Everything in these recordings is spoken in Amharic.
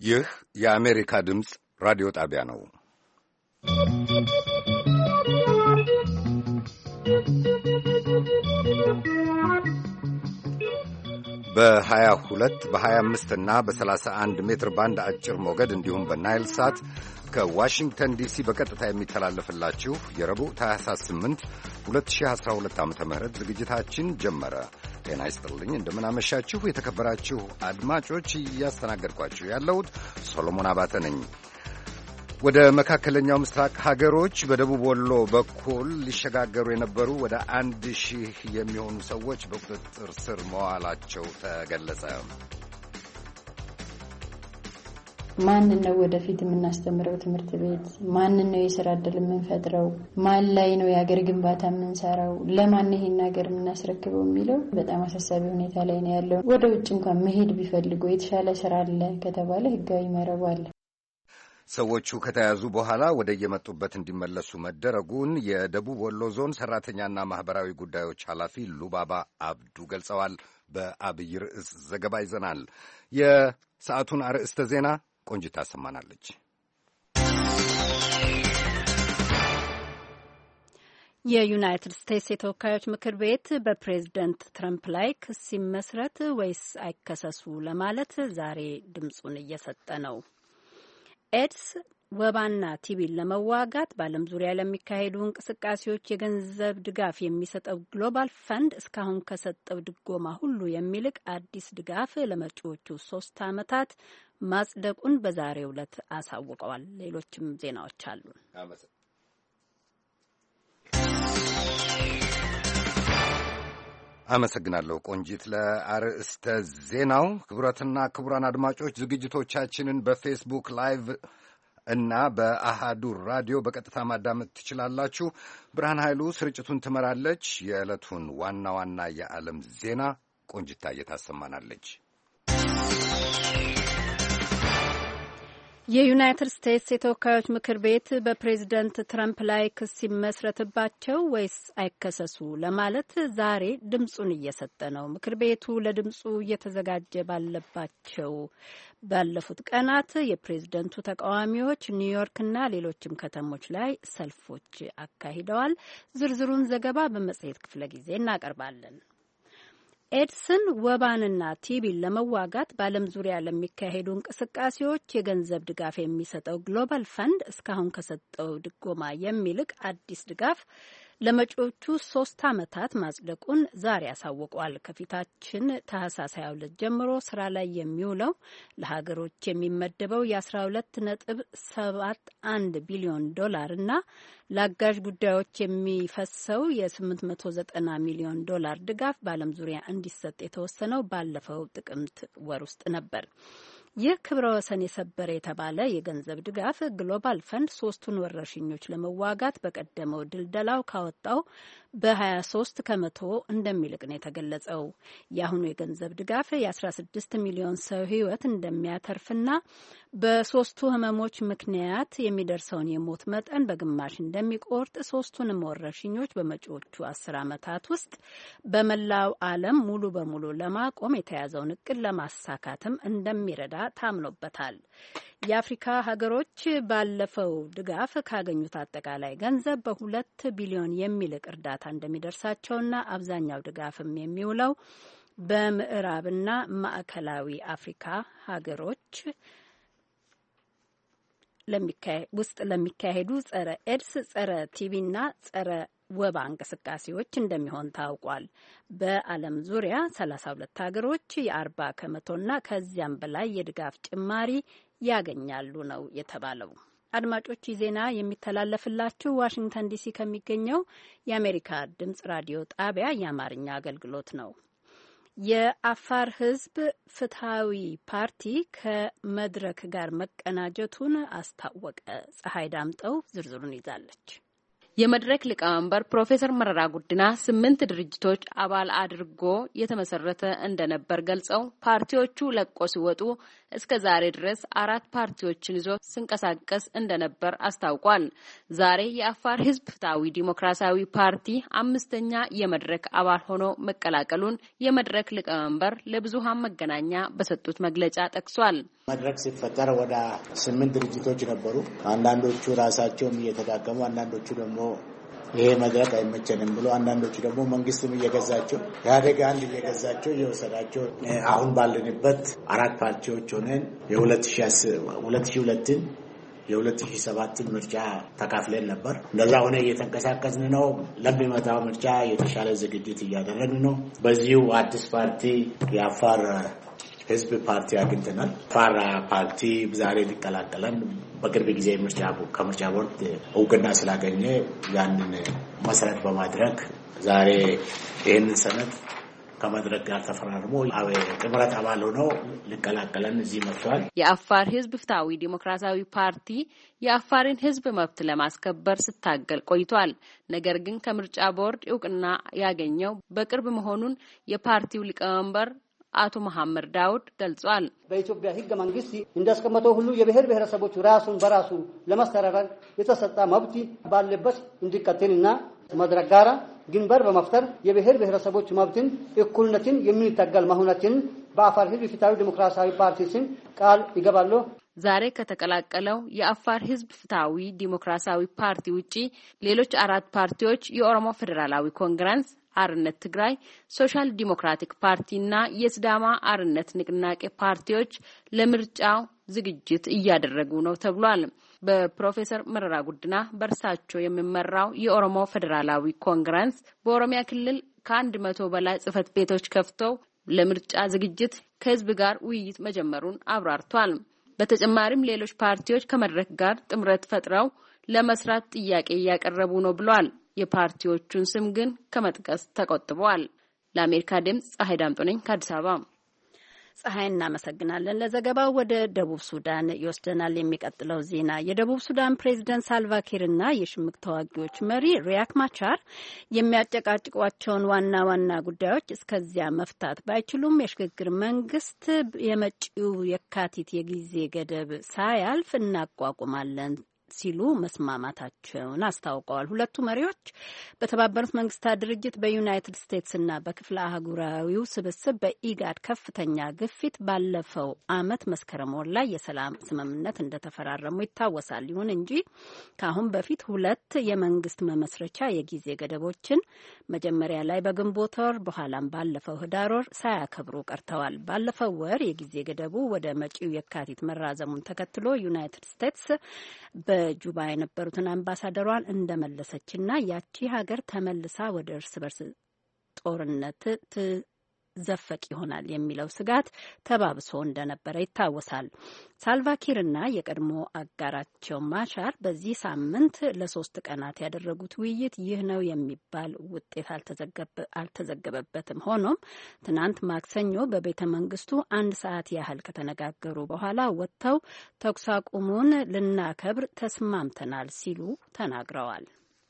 ይህ የአሜሪካ ድምፅ ራዲዮ ጣቢያ ነው። በ22 በ25 እና በ31 ሜትር ባንድ አጭር ሞገድ እንዲሁም በናይል ሳት ከዋሽንግተን ዲሲ በቀጥታ የሚተላለፍላችሁ የረቡዕ ታህሳስ 8 2012 ዓ.ም ዝግጅታችን ጀመረ። ጤና ይስጥልኝ፣ እንደምናመሻችሁ የተከበራችሁ አድማጮች። እያስተናገድኳችሁ ያለሁት ሶሎሞን አባተ ነኝ። ወደ መካከለኛው ምስራቅ ሀገሮች በደቡብ ወሎ በኩል ሊሸጋገሩ የነበሩ ወደ 1000 የሚሆኑ ሰዎች በቁጥጥር ስር መዋላቸው ተገለጸ። ማንን ነው ወደፊት የምናስተምረው ትምህርት ቤት? ማንን ነው የሥራ ዕድል የምንፈጥረው? ማን ላይ ነው የሀገር ግንባታ የምንሰራው? ለማን ይሄን ሀገር የምናስረክበው የሚለው በጣም አሳሳቢ ሁኔታ ላይ ነው ያለው። ወደ ውጭ እንኳን መሄድ ቢፈልጉ የተሻለ ስራ አለ ከተባለ ህጋዊ መረብ አለ። ሰዎቹ ከተያዙ በኋላ ወደ የመጡበት እንዲመለሱ መደረጉን የደቡብ ወሎ ዞን ሰራተኛና ማህበራዊ ጉዳዮች ኃላፊ ሉባባ አብዱ ገልጸዋል። በአብይ ርዕስ ዘገባ ይዘናል። የሰዓቱን አርዕስተ ዜና ቆንጅታ ሰማናለች። የዩናይትድ ስቴትስ የተወካዮች ምክር ቤት በፕሬዝደንት ትራምፕ ላይ ክስ ይመስረት ወይስ አይከሰሱ ለማለት ዛሬ ድምፁን እየሰጠ ነው። ኤድስ፣ ወባና ቲቢን ለመዋጋት በዓለም ዙሪያ ለሚካሄዱ እንቅስቃሴዎች የገንዘብ ድጋፍ የሚሰጠው ግሎባል ፈንድ እስካሁን ከሰጠው ድጎማ ሁሉ የሚልቅ አዲስ ድጋፍ ለመጪዎቹ 3 ዓመታት ማጽደቁን በዛሬው ዕለት አሳውቀዋል። ሌሎችም ዜናዎች አሉ። አመሰግናለሁ ቆንጂት ለአርዕስተ ዜናው። ክቡራትና ክቡራን አድማጮች ዝግጅቶቻችንን በፌስቡክ ላይቭ እና በአሃዱ ራዲዮ በቀጥታ ማዳመጥ ትችላላችሁ። ብርሃን ኃይሉ ስርጭቱን ትመራለች። የዕለቱን ዋና ዋና የዓለም ዜና ቆንጅታ እየታሰማናለች። የዩናይትድ ስቴትስ የተወካዮች ምክር ቤት በፕሬዝደንት ትራምፕ ላይ ክስ ይመስረትባቸው ወይስ አይከሰሱ ለማለት ዛሬ ድምፁን እየሰጠ ነው። ምክር ቤቱ ለድምፁ እየተዘጋጀ ባለፉት ቀናት የፕሬዝደንቱ ተቃዋሚዎች ኒውዮርክና ሌሎችም ከተሞች ላይ ሰልፎች አካሂደዋል። ዝርዝሩን ዘገባ በመጽሔት ክፍለ ጊዜ እናቀርባለን። ኤድስን፣ ወባንና ቲቢን ለመዋጋት በዓለም ዙሪያ ለሚካሄዱ እንቅስቃሴዎች የገንዘብ ድጋፍ የሚሰጠው ግሎባል ፈንድ እስካሁን ከሰጠው ድጎማ የሚልቅ አዲስ ድጋፍ ለመጪዎቹ 3 ዓመታት ማጽደቁን ዛሬ አሳውቋል። ከፊታችን ታህሳስ 22 ጀምሮ ስራ ላይ የሚውለው ለሀገሮች የሚመደበው የ12.71 ቢሊዮን ዶላር እና ለአጋዥ ጉዳዮች የሚፈሰው የ890 ሚሊዮን ዶላር ድጋፍ በዓለም ዙሪያ እንዲሰጥ የተወሰነው ባለፈው ጥቅምት ወር ውስጥ ነበር። ይህ ክብረ ወሰን የሰበረ የተባለ የገንዘብ ድጋፍ ግሎባል ፈንድ 3ቱን ወረርሽኞች ለመዋጋት በቀደመው ድልደላው ካወጣው በ23 ከመቶ እንደሚልቅ ነው የተገለጸው። የአሁኑ የገንዘብ ድጋፍ የ16 ሚሊዮን ሰው ሕይወት እንደሚያተርፍና በ3ቱ ህመሞች ምክንያት የሚደርሰውን የሞት መጠን በግማሽ እንደሚቆርጥ፣ 3ቱንም ወረርሽኞች በመጪዎቹ 10 ዓመታት ውስጥ በመላው ዓለም ሙሉ በሙሉ ለማቆም የተያዘውን እቅድ ለማሳካትም እንደሚረዳ ታምኖበታል። የአፍሪካ ሀገሮች ባለፈው ድጋፍ ካገኙት አጠቃላይ ገንዘብ በ2 ቢሊዮን የሚልቅ እርዳታ እንደሚደርሳቸውና አብዛኛው ድጋፍም የሚውለው በምዕራብና ማዕከላዊ አፍሪካ ሀገሮች ውስጥ ለሚካሄዱ ጸረ ኤድስ፣ ጸረ ቲቢና ጸረ ወባ እንቅስቃሴዎች እንደሚሆን ታውቋል። በዓለም ዙሪያ 32 ሀገሮች የ40 ከመቶና ከዚያም በላይ የድጋፍ ጭማሪ ያገኛሉ ነው የተባለው። አድማጮች፣ ይህ ዜና የሚተላለፍላችሁ ዋሽንግተን ዲሲ ከሚገኘው የአሜሪካ ድምጽ ራዲዮ ጣቢያ የአማርኛ አገልግሎት ነው። የአፋር ሕዝብ ፍትሐዊ ፓርቲ ከመድረክ ጋር መቀናጀቱን አስታወቀ። ፀሐይ ዳምጠው ዝርዝሩን ይዛለች። የመድረክ ሊቀመንበር ፕሮፌሰር መረራ ጉዲና 8 ድርጅቶች አባል አድርጎ የተመሰረተ እንደነበር ገልጸው ፓርቲዎቹ ለቆ ሲወጡ እስከ ዛሬ ድረስ 4 ፓርቲዎችን ይዞ ሲንቀሳቀስ እንደነበር አስታውቋል። ዛሬ የአፋር ህዝብ ፍትሃዊ ዲሞክራሲያዊ ፓርቲ 5ኛ የመድረክ አባል ሆኖ መቀላቀሉን የመድረክ ሊቀመንበር ለብዙሃን መገናኛ በሰጡት መግለጫ ጠቅሷል። መድረክ ሲፈጠር ወደ 8 ድርጅቶች ነበሩ። አንዳንዶቹ ራሳቸውም እየተዳከሙ፣ አንዳንዶቹ ደግሞ ይሄ መድረክ አይመቸንም ብሎ፣ አንዳንዶቹ ደግሞ መንግስትም እየገዛቸው ያደጋ አንድ እየገዛቸው እየወሰዳቸው አሁን ባለንበት 4 ፓርቲዎች ሆነን የ2002 የ2007 ምርጫ ተካፍለን ነበር። እንደዛ ሆነ እየተንቀሳቀስን ነው። ለሚመጣው ምርጫ የተሻለ ዝግጅት እያደረግን ነው። በዚሁ አዲስ ፓርቲ የአፋር ህዝብ ፓርቲ አግኝተናል። አፋር ፓርቲ ዛሬ ሊቀላቀለን በቅርብ ጊዜ ከምርጫ ቦርድ እውቅና ስላገኘ ያንን መሰረት በማድረግ ዛሬ ይህንን ሰነድ ከመድረክ ጋር ተፈራርሞ ጥምረት አባል ሆነው ሊቀላቀለን እዚህ መጥቷል። የአፋር ህዝብ ፍትሃዊ ዲሞክራሲያዊ ፓርቲ የአፋርን ህዝብ መብት ለማስከበር ስታገል ቆይቷል። ነገር ግን ከምርጫ ቦርድ እውቅና ያገኘው በቅርብ መሆኑን የፓርቲው ሊቀመንበር አቶ መሐመድ ዳውድ ገልጿል። በኢትዮጵያ ህገ መንግስት እንዳስቀመጠው ሁሉ የብሔር ብሔረሰቦች ራሱን በራሱ ለማስተዳደር የተሰጠ መብት ባለበት እንዲቀጥልና መድረክ ጋራ ግንባር በመፍጠር የብሔር ብሔረሰቦች መብትን እኩልነትን የሚታገል መሆናችንን በአፋር ህዝብ ፍትሃዊ ዲሞክራሲያዊ ፓርቲ ስም ቃል ይገባለሁ። ዛሬ ከተቀላቀለው የአፋር ህዝብ ፍትሃዊ ዲሞክራሲያዊ ፓርቲ ውጪ ሌሎች 4 ፓርቲዎች የኦሮሞ ፌዴራላዊ ኮንግረስ፣ አርነት ትግራይ፣ ሶሻል ዲሞክራቲክ ፓርቲና የሲዳማ አርነት ንቅናቄ ፓርቲዎች ለምርጫው ዝግጅት እያደረጉ ነው ተብሏል። በፕሮፌሰር መረራ ጉዲና በርሳቸው የሚመራው የኦሮሞ ፌዴራላዊ ኮንግረስ በኦሮሚያ ክልል ከ100 በላይ ጽህፈት ቤቶች ከፍተው ለምርጫ ዝግጅት ከህዝብ ጋር ውይይት መጀመሩን አብራርቷል። በተጨማሪም ሌሎች ፓርቲዎች ከመድረክ ጋር ጥምረት ፈጥረው ለመስራት ጥያቄ እያቀረቡ ነው ብሏል። የፓርቲዎቹን ስም ግን ከመጥቀስ ተቆጥበዋል። ለአሜሪካ ድምጽ ፀሐይ ዳምጦ ነኝ ከአዲስ አበባ። ፀሐይ እናመሰግናለን ለዘገባው። ወደ ደቡብ ሱዳን ይወስደናል የሚቀጥለው ዜና። የደቡብ ሱዳን ፕሬዝዳንት ሳልቫኪርና የሽምቅ ተዋጊዎች መሪ ሪያክ ማቻር የሚያጨቃጭቋቸውን ዋና ዋና ጉዳዮች እስከዚያ መፍታት ባይችሉም የሽግግር መንግስት የመጪው የካቲት የጊዜ ገደብ ሳያልፍ እናቋቁማለን ሲሉ መስማማታቸውን አስታውቀዋል። ሁለቱ መሪዎች በተባበሩት መንግስታት ድርጅት በዩናይትድ ስቴትስና በክፍለ አህጉራዊው ስብስብ በኢጋድ ከፍተኛ ግፊት ባለፈው ዓመት መስከረም ወር ላይ የሰላም ስምምነት እንደተፈራረሙ ይታወሳል። ይሁን እንጂ ከአሁን በፊት 2 የመንግስት መመስረቻ የጊዜ ገደቦችን መጀመሪያ ላይ በግንቦት ወር በኋላም ባለፈው ህዳር ወር ሳያከብሩ ቀርተዋል። ባለፈው ወር የጊዜ ገደቡ ወደ መጪው የካቲት መራዘሙን ተከትሎ ዩናይትድ ስቴትስ በጁባ የነበሩትን አምባሳደሯን እንደመለሰችና ያቺ ሀገር ተመልሳ ወደ እርስ በርስ ጦርነት ትዘፈቅ ይሆናል የሚለው ስጋት ተባብሶ እንደነበረ ይታወሳል። ሳልቫኪርና የቀድሞ አጋራቸው ማቻር በዚህ ሳምንት ለ3 ቀናት ያደረጉት ውይይት ይህ ነው የሚባል ውጤት አልተዘገበበትም። ሆኖም ትናንት ማክሰኞ በቤተ መንግስቱ 1 ሰዓት ያህል ከተነጋገሩ በኋላ ወጥተው ተኩስ አቁሙን ልናከብር ተስማምተናል ሲሉ ተናግረዋል።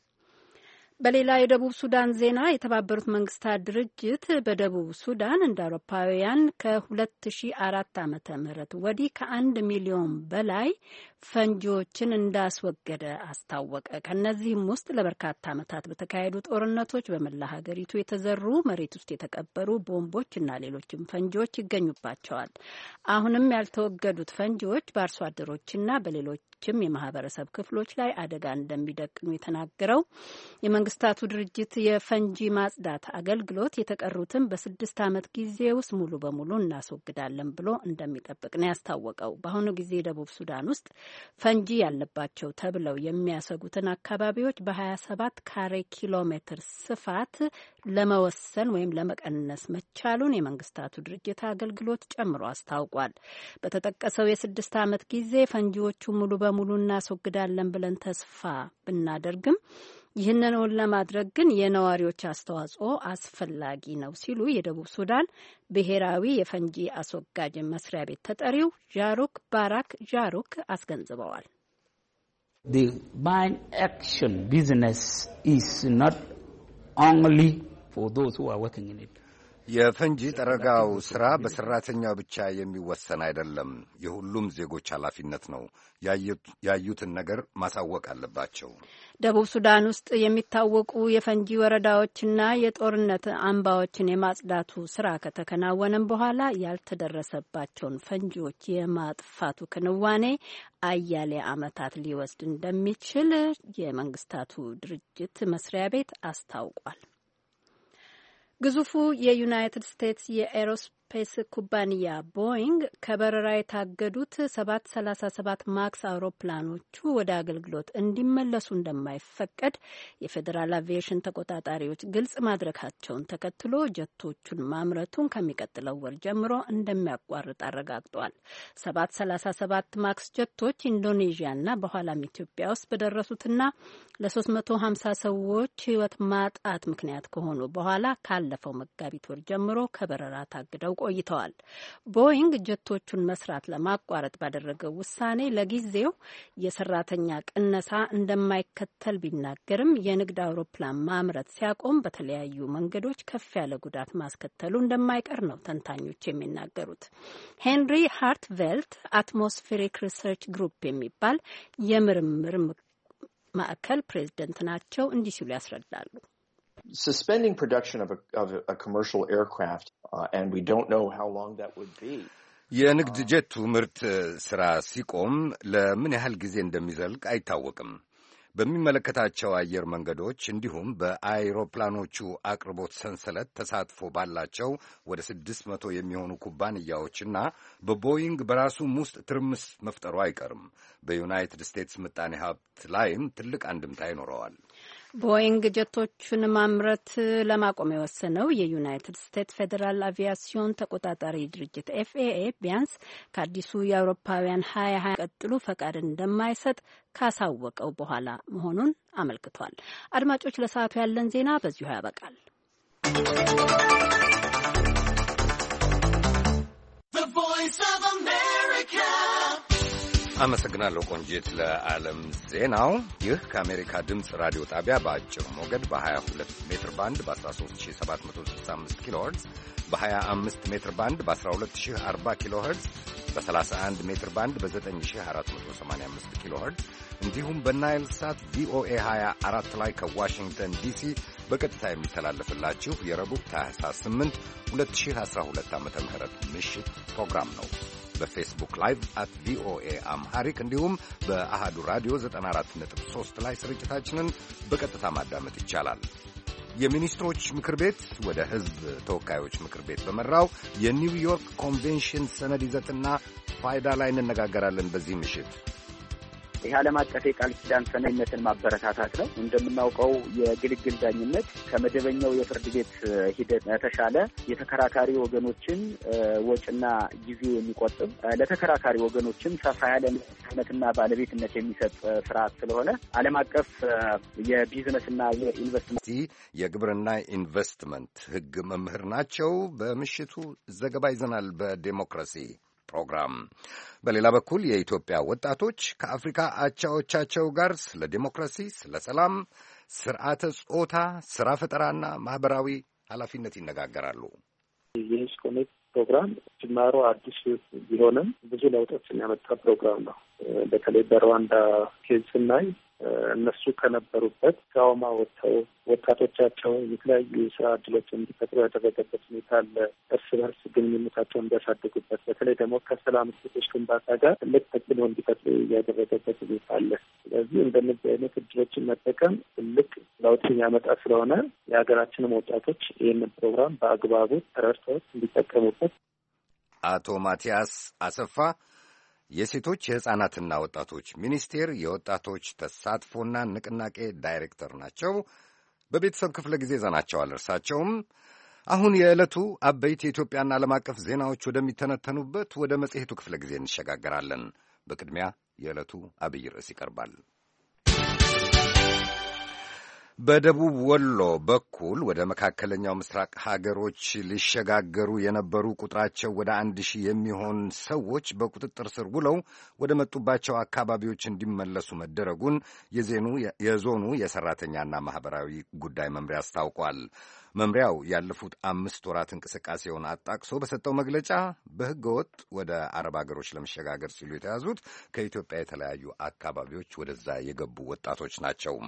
በሌላ የደቡብ ሱዳን ዜና የተባበሩት መንግስታት ድርጅት በደቡብ ሱዳን እንደ አውሮፓውያን ከ2004 ዓመተ ምህረት ወዲህ ከ1 ሚሊዮን በላይ ፈንጂዎችን እንዳስወገደ አስታወቀ። ከነዚህም ውስጥ ለበርካታ ዓመታት በተካሄዱ ጦርነቶች በመላ ሀገሪቱ የተዘሩ መሬት ውስጥ የተቀበሩ ቦምቦች እና ሌሎችም ፈንጂዎች ይገኙባቸዋል። አሁንም ያልተወገዱት ፈንጂዎች በአርሶ አደሮችና በሌሎችም የማህበረሰብ ክፍሎች ላይ አደጋ እንደሚደቅኑ የተናገረው የመንግስታቱ ድርጅት የፈንጂ ማጽዳት አገልግሎት የተቀሩትን በ6 ዓመት ጊዜ ውስጥ ሙሉ በሙሉ እናስወግዳለን ብሎ እንደሚጠብቅ ነው ያስታወቀው። በአሁኑ ጊዜ ደቡብ ሱዳን ውስጥ ፈንጂ ያለባቸው ተብለው የሚያሰጉትን አካባቢዎች በ27 ካሬ ኪሎ ሜትር ስፋት ለመወሰን ወይም ለመቀነስ መቻሉን የመንግስታቱ ድርጅት አገልግሎት ጨምሮ አስታውቋል። በተጠቀሰው የ6 ዓመት ጊዜ ፈንጂዎቹ ሙሉ በሙሉ እናስወግዳለን ብለን ተስፋ ብናደርግም ይህንን ለማድረግ ግን የነዋሪዎች አስተዋጽኦ አስፈላጊ ነው ሲሉ የደቡብ ሱዳን ብሔራዊ የፈንጂ አስወጋጅ መስሪያ ቤት ተጠሪው ዣሩክ ባራክ ዣሩክ አስገንዝበዋል። The mine action business is not only for those who are working in it. የፈንጂ ጠረጋው ሥራ በሠራተኛው ብቻ የሚወሰን አይደለም፣ የሁሉም ዜጎች ኃላፊነት ነው። ያዩትን ነገር ማሳወቅ አለባቸው። ደቡብ ሱዳን ውስጥ የሚታወቁ የፈንጂ ወረዳዎችና የጦርነት አምባዎችን የማጽዳቱ ስራ ከተከናወነም በኋላ ያልተደረሰባቸውን ፈንጂዎች የማጥፋቱ ክንዋኔ አያሌ ዓመታት ሊወስድ እንደሚችል የመንግስታቱ ድርጅት መስሪያ ቤት አስታውቋል። ግዙፉ የዩናይትድ ስቴትስ የኤሮስፔስ ኩባንያ ቦይንግ ከበረራ የታገዱት 737 ማክስ አውሮፕላኖቹ ወደ አገልግሎት እንዲመለሱ እንደማይፈቀድ የፌዴራል አቪዬሽን ተቆጣጣሪዎች ግልጽ ማድረጋቸውን ተከትሎ ጀቶቹን ማምረቱን ከሚቀጥለው ወር ጀምሮ እንደሚያቋርጥ አረጋግጧል። 737 ማክስ ጀቶች ኢንዶኔዥያና በኋላም ኢትዮጵያ ውስጥ በደረሱትና ለ350 ሰዎች ሕይወት ማጣት ምክንያት ከሆኑ በኋላ ካለፈው መጋቢት ወር ጀምሮ ከበረራ ታግደው ቆይተዋል። ቦይንግ ጀቶቹን መስራት ለማቋረጥ ባደረገው ውሳኔ ለጊዜው የሰራተኛ ቅነሳ እንደማይከተል ቢናገርም የንግድ አውሮፕላን ማምረት ሲያቆም በተለያዩ መንገዶች ከፍ ያለ ጉዳት ማስከተሉ እንደማይቀር ነው ተንታኞች የሚናገሩት። ሄንሪ ሃርትቬልት አትሞስፌሪክ ሪሰርች ግሩፕ የሚባል የምርምር ማዕከል ፕሬዝደንት ናቸው። እንዲህ ሲሉ ያስረዳሉ። Suspending production of a commercial aircraft, and we don't know how long that would be. የንግድ ጀቱ ምርት ሥራ ሲቆም ለምን ያህል ጊዜ እንደሚዘልቅ አይታወቅም። በሚመለከታቸው አየር መንገዶች እንዲሁም በአይሮፕላኖቹ አቅርቦት ሰንሰለት ተሳትፎ ባላቸው ወደ 600 የሚሆኑ ኩባንያዎችና በቦይንግ በራሱም ውስጥ ትርምስ መፍጠሩ አይቀርም። በዩናይትድ ስቴትስ ምጣኔ ሀብት ላይም ትልቅ አንድምታ ይኖረዋል። ቦይንግ ጀቶቹን ማምረት ለማቆም የወሰነው የዩናይትድ ስቴትስ ፌዴራል አቪያሲዮን ተቆጣጣሪ ድርጅት ኤፍኤኤ ቢያንስ ከአዲሱ የአውሮፓውያን 2020 ቀጥሎ ፈቃድ እንደማይሰጥ ካሳወቀው በኋላ መሆኑን አመልክቷል። አድማጮች፣ ለሰዓቱ ያለን ዜና በዚሁ ያበቃል። አመሰግናለሁ ቆንጂት ለዓለም ዜናው። ይህ ከአሜሪካ ድምፅ ራዲዮ ጣቢያ በአጭር ሞገድ በ22 ሜትር ባንድ በ13765 ኪሎ ሄርዝ፣ በ25 ሜትር ባንድ በ12040 ኪሎ ሄርዝ፣ በ31 ሜትር ባንድ በ9485 ኪሎ ሄርዝ እንዲሁም በናይል ሳት ቪኦኤ 24 ላይ ከዋሽንግተን ዲሲ በቀጥታ የሚተላለፍላችሁ የረቡዕ ታህሳስ 8 2012 ዓ.ም ምሽት ፕሮግራም ነው። በፌስቡክ ላይቭ አት ቪኦኤ አምሃሪክ እንዲሁም በአሃዱ ራዲዮ 94.3 ላይ ስርጭታችንን በቀጥታ ማዳመጥ ይቻላል። የሚኒስትሮች ምክር ቤት ወደ ሕዝብ ተወካዮች ምክር ቤት በመራው የኒውዮርክ ኮንቬንሽን ሰነድ ይዘትና ፋይዳ ላይ እንነጋገራለን በዚህ ምሽት። ይህ ዓለም አቀፍ የቃል ኪዳን ሰነድነትን ማበረታታት ነው። እንደምናውቀው የግልግል ዳኝነት ከመደበኛው የፍርድ ቤት ሂደት የተሻለ የተከራካሪ ወገኖችን ወጪና ጊዜ የሚቆጥብ ለተከራካሪ ወገኖችን ሰፋ ያለ ነፃነትና ባለቤትነት የሚሰጥ ስርዓት ስለሆነ ዓለም አቀፍ የቢዝነስና የኢንቨስትመንት የግብርና ኢንቨስትመንት ሕግ መምህር ናቸው። በምሽቱ ዘገባ ይዘናል በዴሞክራሲ ፕሮግራም። በሌላ በኩል የኢትዮጵያ ወጣቶች ከአፍሪካ አቻዎቻቸው ጋር ስለ ዴሞክራሲ፣ ስለ ሰላም፣ ስርዓተ ጾታ፣ ስራ ፈጠራና ማህበራዊ ኃላፊነት ይነጋገራሉ። የዩኒስኮኔት ፕሮግራም ጅማሮ አዲስ ቢሆንም ብዙ ለውጦችን ያመጣ ፕሮግራም ነው። በተለይ በሩዋንዳ ኬዝ ስናይ እነሱ ከነበሩበት ትራውማ ወጥተው ወጣቶቻቸው የተለያዩ የስራ እድሎች እንዲፈጥሩ ያደረገበት ሁኔታ አለ። እርስ በርስ ግንኙነታቸውን እንዲያሳድጉበት፣ በተለይ ደግሞ ከሰላም እሴቶች ግንባታ ጋር ትልቅ ተጽዕኖ እንዲፈጥሩ ያደረገበት ሁኔታ አለ። ስለዚህ እንደነዚህ አይነት እድሎችን መጠቀም ትልቅ ለውጥ የሚያመጣ ስለሆነ የሀገራችንም ወጣቶች ይህንን ፕሮግራም በአግባቡ ተረድተው እንዲጠቀሙበት። አቶ ማቲያስ አሰፋ የሴቶች የሕፃናትና ወጣቶች ሚኒስቴር የወጣቶች ተሳትፎና ንቅናቄ ዳይሬክተር ናቸው። በቤተሰብ ክፍለ ጊዜ ይዘናቸዋል። እርሳቸውም አሁን የዕለቱ አበይት የኢትዮጵያና ዓለም አቀፍ ዜናዎች ወደሚተነተኑበት ወደ መጽሔቱ ክፍለ ጊዜ እንሸጋገራለን። በቅድሚያ የዕለቱ አብይ ርዕስ ይቀርባል። በደቡብ ወሎ በኩል ወደ መካከለኛው ምስራቅ ሀገሮች ሊሸጋገሩ የነበሩ ቁጥራቸው ወደ 1000 የሚሆን ሰዎች በቁጥጥር ስር ውለው ወደ መጡባቸው አካባቢዎች እንዲመለሱ መደረጉን የዞኑ የሰራተኛና ማህበራዊ ጉዳይ መምሪያ አስታውቋል። መምሪያው ያለፉት 5 ወራት እንቅስቃሴውን አጣቅሶ በሰጠው መግለጫ በሕገ ወጥ ወደ አረብ ሀገሮች ለመሸጋገር ሲሉ የተያዙት ከኢትዮጵያ የተለያዩ አካባቢዎች ወደዛ የገቡ ወጣቶች ናቸው።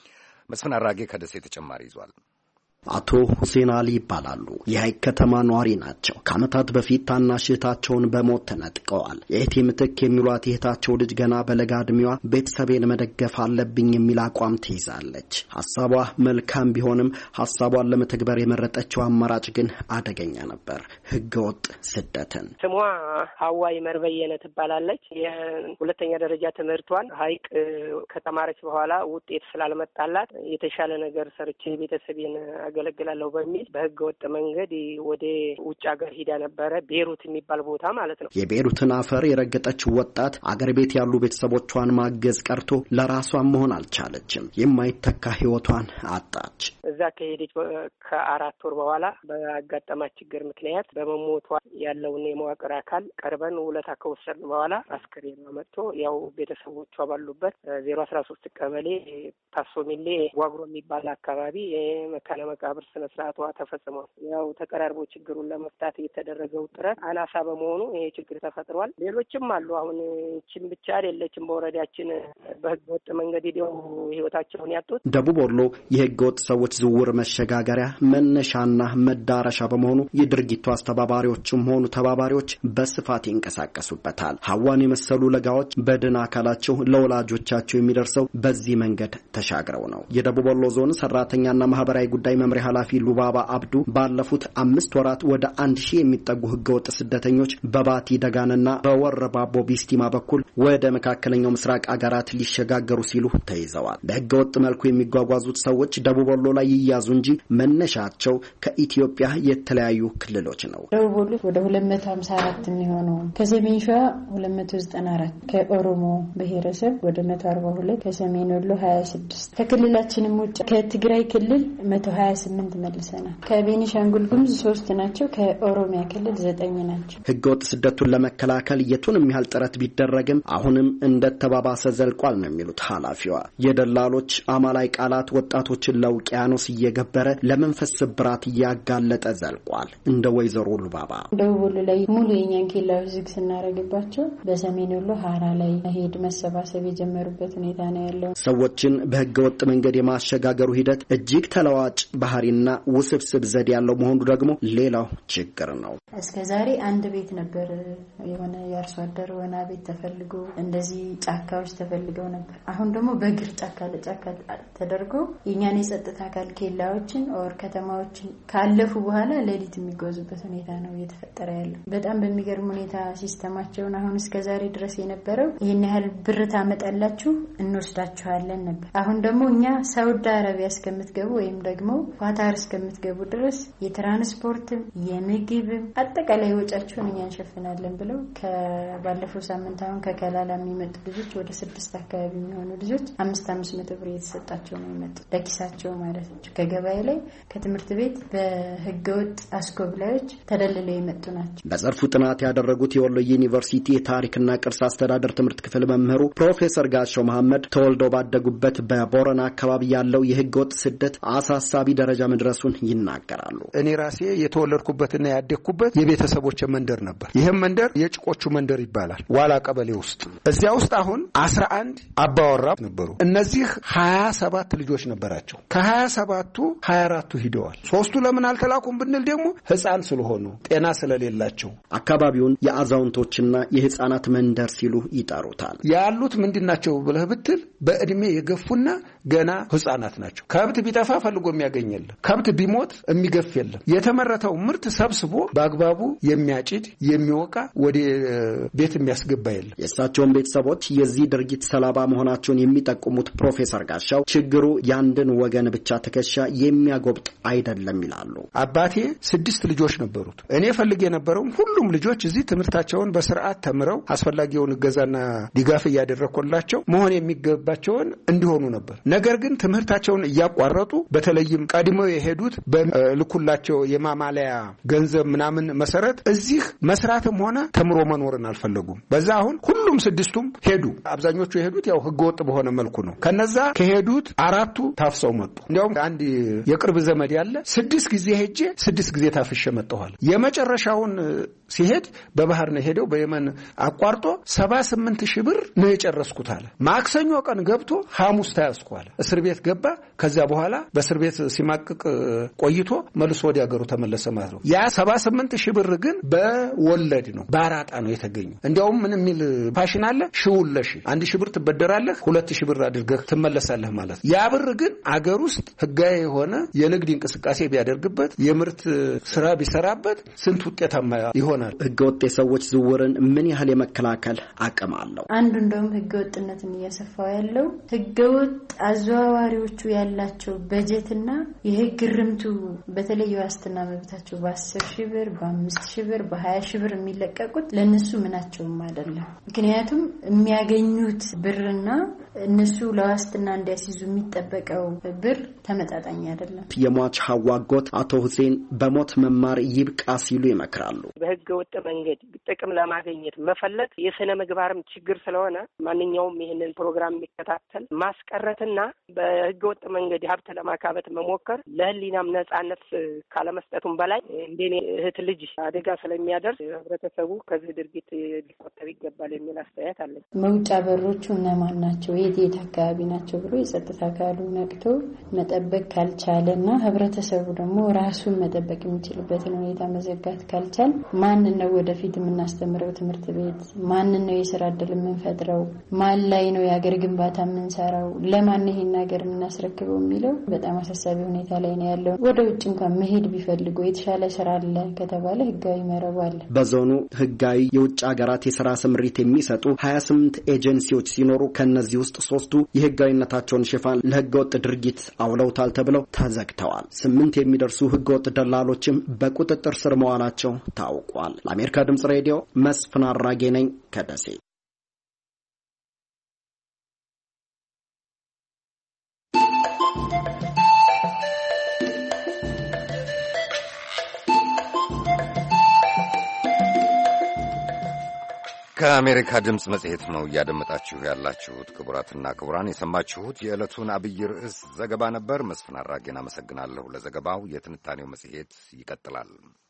መስፍን አራጌ ከደሴ ተጨማሪ ይዟል። አቶ ሁሴን አሊ ይባላሉ። የሐይቅ ከተማ ነዋሪ ናቸው። ከዓመታት በፊት ታናሽ እህታቸውን በሞት ተነጥቀዋል። የእህቴ ምትክ የሚሏት እህታቸው ልጅ ገና በለጋ ዕድሜዋ ቤተሰቤን መደገፍ አለብኝ የሚል አቋም ትይዛለች። ሐሳቧ መልካም ቢሆንም ሐሳቧን ለመተግበር የመረጠችው አማራጭ ግን አደገኛ ነበር። ህገወጥ ስደትን። ስሟ ሀዋ ይመር በየነ ትባላለች። የሁለተኛ ደረጃ ትምህርቷን ሐይቅ ከተማረች በኋላ ውጤት ስላልመጣላት የተሻለ ነገር ሰርቼ ቤተሰቤን አገለግላለሁ በሚል በህገ ወጥ መንገድ ወደ ውጭ ሀገር ሄዳ ነበረ። ቤሩት የሚባል ቦታ ማለት ነው። የቤሩትን አፈር የረገጠች ወጣት አገር ቤት ያሉ ቤተሰቦቿን ማገዝ ቀርቶ ለራሷን መሆን አልቻለችም። የማይተካ ህይወቷን አጣች። እዛ ከሄደች ከ4 ወር በኋላ በአጋጠማት ችግር ምክንያት በመሞቷ ያለውን የመዋቅር አካል ቀርበን ውለታ ከወሰድን በኋላ አስከሬኗ መጥቶ ያው ቤተሰቦቿ ባሉበት 013 ቀበሌ ታሶሚሌ ዋግሮ የሚባል አካባቢ መካነ መቃብር ስነ ስርዓቷ ተፈጽሟል። ያው ተቀራርቦ ችግሩን ለመፍታት የተደረገው ጥረት አናሳ በመሆኑ ይሄ ችግር ተፈጥሯል። ሌሎችም አሉ። አሁን እቺን ብቻ አይደለችም። በወረዳችን በህገ ወጥ መንገድ ሄደው ህይወታቸውን ያጡት ደቡብ ወሎ የህገ ወጥ ሰዎች ዝውውር መሸጋገሪያ መነሻና መዳረሻ በመሆኑ የድርጊቱ አስተባባሪዎችም ሆኑ ተባባሪዎች በስፋት ይንቀሳቀሱበታል። ሐዋን የመሰሉ ለጋዎች በድን አካላቸው ለወላጆቻቸው የሚደርሰው በዚህ መንገድ ተሻግረው ነው። የደቡብ ወሎ ዞን ሰራተኛና ማህበራዊ ጉዳይ መምሪያ ኃላፊ ሉባባ አብዱ ባለፉት 5 ወራት ወደ 1000 የሚጠጉ ህገወጥ ስደተኞች በባቲ ደጋንና በወረባቦ ቢስቲማ በኩል ወደ መካከለኛው ምስራቅ አገራት ሊሸጋገሩ ሲሉ ተይዘዋል። በህገወጥ መልኩ የሚጓጓዙት ሰዎች ደቡብ ወሎ ላይ ይያዙ እንጂ መነሻቸው ከኢትዮጵያ የተለያዩ ክልሎች ነው። ደቡብ ወሎ ወደ 254 የሚሆኑ ከሰሜን ሸዋ 294 ከኦሮሞ ብሔረሰብ ወደ 142 ከሰሜን ወሎ 26 ከክልላችንም ውጭ ከትግራይ ክልል 128 መልሰናል። ከቤኒሻንጉል ጉሙዝ 3 ናቸው። ከኦሮሚያ ክልል 9 ናቸው። ህገወጥ ስደቱን ለመከላከል የቱንም ያህል ጥረት ቢደረግም አሁንም እንደተባባሰ ዘልቋል ነው የሚሉት ኃላፊዋ። የደላሎች አማላይ ቃላት ወጣቶችን ለውቅያኖስ እየገበረ ለመንፈስ ስብራት እያጋለጠ ዘልቋል። እንደ ወይዘሮ ሉባባ ደቡብ ወሎ ላይ ሙሉ የኛን ኬላዎች ዝግ ስናረግባቸው በሰሜን ወሎ ሀራ ላይ ሄድ መሰባሰብ የጀመሩበት ሁኔታ ነው ያለው። ሰዎችን በህገወጥ መንገድ የማሸጋገሩ ሂደት እጅግ ተለዋጭ ባህሪና ውስብስብ ዘዴ ያለው መሆኑ ደግሞ ሌላው ችግር ነው። እስከዛሬ አንድ ቤት ነበር የሆነ ያርሶ አደር ወና ቤት ተፈልጎ እንደዚህ ጫካዎች ተፈልገው ነበር። አሁን ደግሞ በግር ጫካ ለጫካ ተደርጎ የኛን የጸጥታ አካል ኬላዎችን ኦር ከተማዎችን ካለፉ በኋላ ሌሊት የሚጓዙበት ሁኔታ ነው እየተፈጠረ ያለው። በጣም በሚገርም ሁኔታ ሲስተማቸውን አሁን እስከዛሬ ድረስ የነበረው ይሄን ያህል ብር ታመጣላችሁ እንወስዳችኋለን ነበር። አሁን ደግሞ እኛ ሳውዲ አረቢያ እስከምትገቡ ወይም ደግሞ ኳታር እስከምትገቡ ድረስ የትራንስፖርት የምግብ አጠቃላይ ወጫቸውን እኛ እንሸፍናለን ብለው ከባለፈው ሳምንት አሁን ከከላላ የሚመጡ ልጆች ወደ 6 አካባቢ የሚሆኑ ልጆች 500 ብር የተሰጣቸው ነው የመጡት ለኪሳቸው ማለት ነው። ከገበያ ላይ ከትምህርት ቤት በህገወጥ አስኮብላዮች ተደልለው የመጡ ናቸው። በዘርፉ ጥናት ያደረጉት የወሎ ዩኒቨርሲቲ የታሪክና ቅርስ አስተዳደር ትምህርት ክፍል መምህሩ ፕሮፌሰር ጋሻው መሐመድ ተወልደው ባደጉበት በቦረና አካባቢ ያለው የህገወጥ ስደት አሳሳቢ ደረጃ መድረሱን ይናገራሉ። እኔ ራሴ የተወለድኩበትና ያደግኩበት የቤተሰቦች መንደር ነበር። ይሄም መንደር የጭቆቹ መንደር ይባላል። ዋላ ቀበሌ ውስጥ እዚያ ውስጥ አሁን 11 አባወራ ነበሩ። እነዚህ 27 ልጆች ነበራቸው። ከ27ቱ 24ቱ ሂደዋል። 3ቱ ለምን አልተላኩም ብንል ደግሞ ህፃን ስለሆኑ ጤና ስለሌላቸው አካባቢውን የአዛውንቶችና የህፃናት መንደር ሲሉ ይጠሩታል። ያሉት ምንድናቸው ብለህ ብትል በእድሜ የገፉና ገና ህፃናት ናቸው። ከብት ቢጠፋ ፈልጎ የሚያገኝ የለም። ከብት ቢሞት የሚገፍ የለም። የተመረተው ምርት ሰብስቦ በአግባቡ የሚያጭድ የሚወቃ ወደ ቤት የሚያስገባ የለም። የእሳቸውን ቤተሰቦች የዚህ ድርጊት ሰለባ መሆናቸውን የሚጠቁሙት ፕሮፌሰር ጋሻው ችግሩ ያንድን ወገን ብቻ ትከሻ የሚያጎብጥ አይደለም ይላሉ። አባቴ 6 ልጆች ነበሩት። እኔ ፈልጌ የነበረው ሁሉም ልጆች እዚህ ትምህርታቸውን በስርዓት ተምረው አስፈላጊውን እገዛና ድጋፍ እያደረኩላቸው መሆን የሚገባቸውን እንዲሆኑ ነበር። ነገር ግን ትምህርታቸውን እያቋረጡ በተለይም ቀድመው የሄዱት በልኩላቸው የማማለያ ገንዘብ ምናምን መሰረት እዚህ መስራትም ሆነ ተምሮ መኖርን አልፈለጉም። በዛ አሁን ሁሉም 6ቱም ሄዱ። አብዛኞቹ የሄዱት ያው ህገወጥ በሆነ መልኩ ነው። ከነዛ ከሄዱት 4ቱ ታፍሰው መጡ። እንዲያውም አንድ የቅርብ ዘመድ ያለ 6 ጊዜ ሄጄ 6 ጊዜ ታፍሼ መጣኋል። የመጨረሻውን ሲሄድ በባህር ነው ሄደው በየመን አቋርጦ 78,000 ብር ነው የጨረስኩት አለ። ማክሰኞ ቀን ገብቶ ሐሙስ ታያስኩ አለ። እስር ቤት ገባ። ከዛ በኋላ በእስር ቤት ሲማቅቅ ቆይቶ መልሶ ወደ ሀገሩ ተመለሰ ማለት ነው። ያ 78,000 ብር ግን በወለድ ነው በአራጣ ነው የተገኘው። እንዲያውም ምን የሚል ፋሽን አለ? ሽውለሽ 1,000 ብር ትበደራለህ 2,000 ብር አድርገህ ትመለሳለህ ማለት። ያ ብር ግን አገር ውስጥ ህጋዊ የሆነ የንግድ እንቅስቃሴ ቢያደርግበት የምርት ስራ ቢሰራበት ስንት ውጤታማ ይሆናል። ህገወጥ የሰዎች ዝውውርን ምን ያህል የመከላከል አቅም አለው? አንዱ እንደውም ህገወጥነትን እያሰፋው ያለው ህገወጥ አዘዋዋሪዎቹ ያላቸው በጀትና የህግ ርምቱ በተለይ ዋስትና መብታቸው በ10,000 ብር በ5,000 ብር በ20,000 ብር የሚለቀቁት ለነሱ ምናቸውም አይደለም። ምክንያቱም የሚያገኙት ብርና እነሱ ለዋስትና እንዲያስይዙ የሚጠበቀው ብር ተመጣጣኝ አይደለም። የሟች ሐዋጎት አቶ ሁሴን በሞት መማር ይብቃ ሲሉ ይመክራሉ። በህገ ወጥ መንገድ ጥቅም ለማግኘት መፈለግ የስነ ምግባርም ችግር ስለሆነ ማንኛውም ይህንን ፕሮግራም የሚከታተል ማስቀረትና በህገ ወጥ መንገድ ሀብት ለማካበት መሞከር ለህሊናም ነጻነት ካለመስጠቱም በላይ እንደኔ እህት ልጅ አደጋ ስለሚያደርስ ህብረተሰቡ ከዚህ ድርጊት ሊቆጠብ ይገባል የሚል አስተያየት አለኝ። መውጫ በሮቹ እነማን ናቸው? የት አካባቢ ናቸው ብሎ የጸጥታ አካሉ ነቅቶ መጠበቅ ካልቻለና ህብረተሰቡ ደግሞ ራሱን መጠበቅ የሚችልበትን ሁኔታ መዘጋት ካልቻለ ማንን ነው ወደፊት የምናስተምረው ትምህርት ቤት? ማንን ነው የሥራ ዕድል የምንፈጥረው? ማን ላይ ነው የሀገር ግንባታ የምንሰራው? ለማን ነው ይሄን ሀገር የምናስረክበው የሚለው በጣም አሳሳቢ ሁኔታ ላይ ነው ያለው። ወደ ውጭ እንኳን መሄድ ቢፈልጉ የተሻለ ስራ አለ ከተባለ ህጋዊ መረብ አለ። በዞኑ ህጋዊ የውጭ ሀገራት የሥራ ስምሪት የሚሰጡ 28 ኤጀንሲዎች ሲኖሩ ከነዚህ ውስጥ 3ቱ የህጋዊነታቸውን ሽፋን ለህገወጥ ድርጊት አውለውታል ተብለው ተዘግተዋል። 8 የሚደርሱ ህገወጥ ደላሎችም በቁጥጥር ስር መዋላቸው ታውቋል። ለአሜሪካ ድምጽ ሬዲዮ መስፍን አራጌ ነኝ ከደሴ። ከአሜሪካ ድምፅ መጽሔት ነው እያደመጣችሁ ያላችሁት። ክቡራትና ክቡራን የሰማችሁት የዕለቱን አብይ ርዕስ ዘገባ ነበር። መስፍን አራጌን አመሰግናለሁ ለዘገባው። የትንታኔው መጽሔት ይቀጥላል።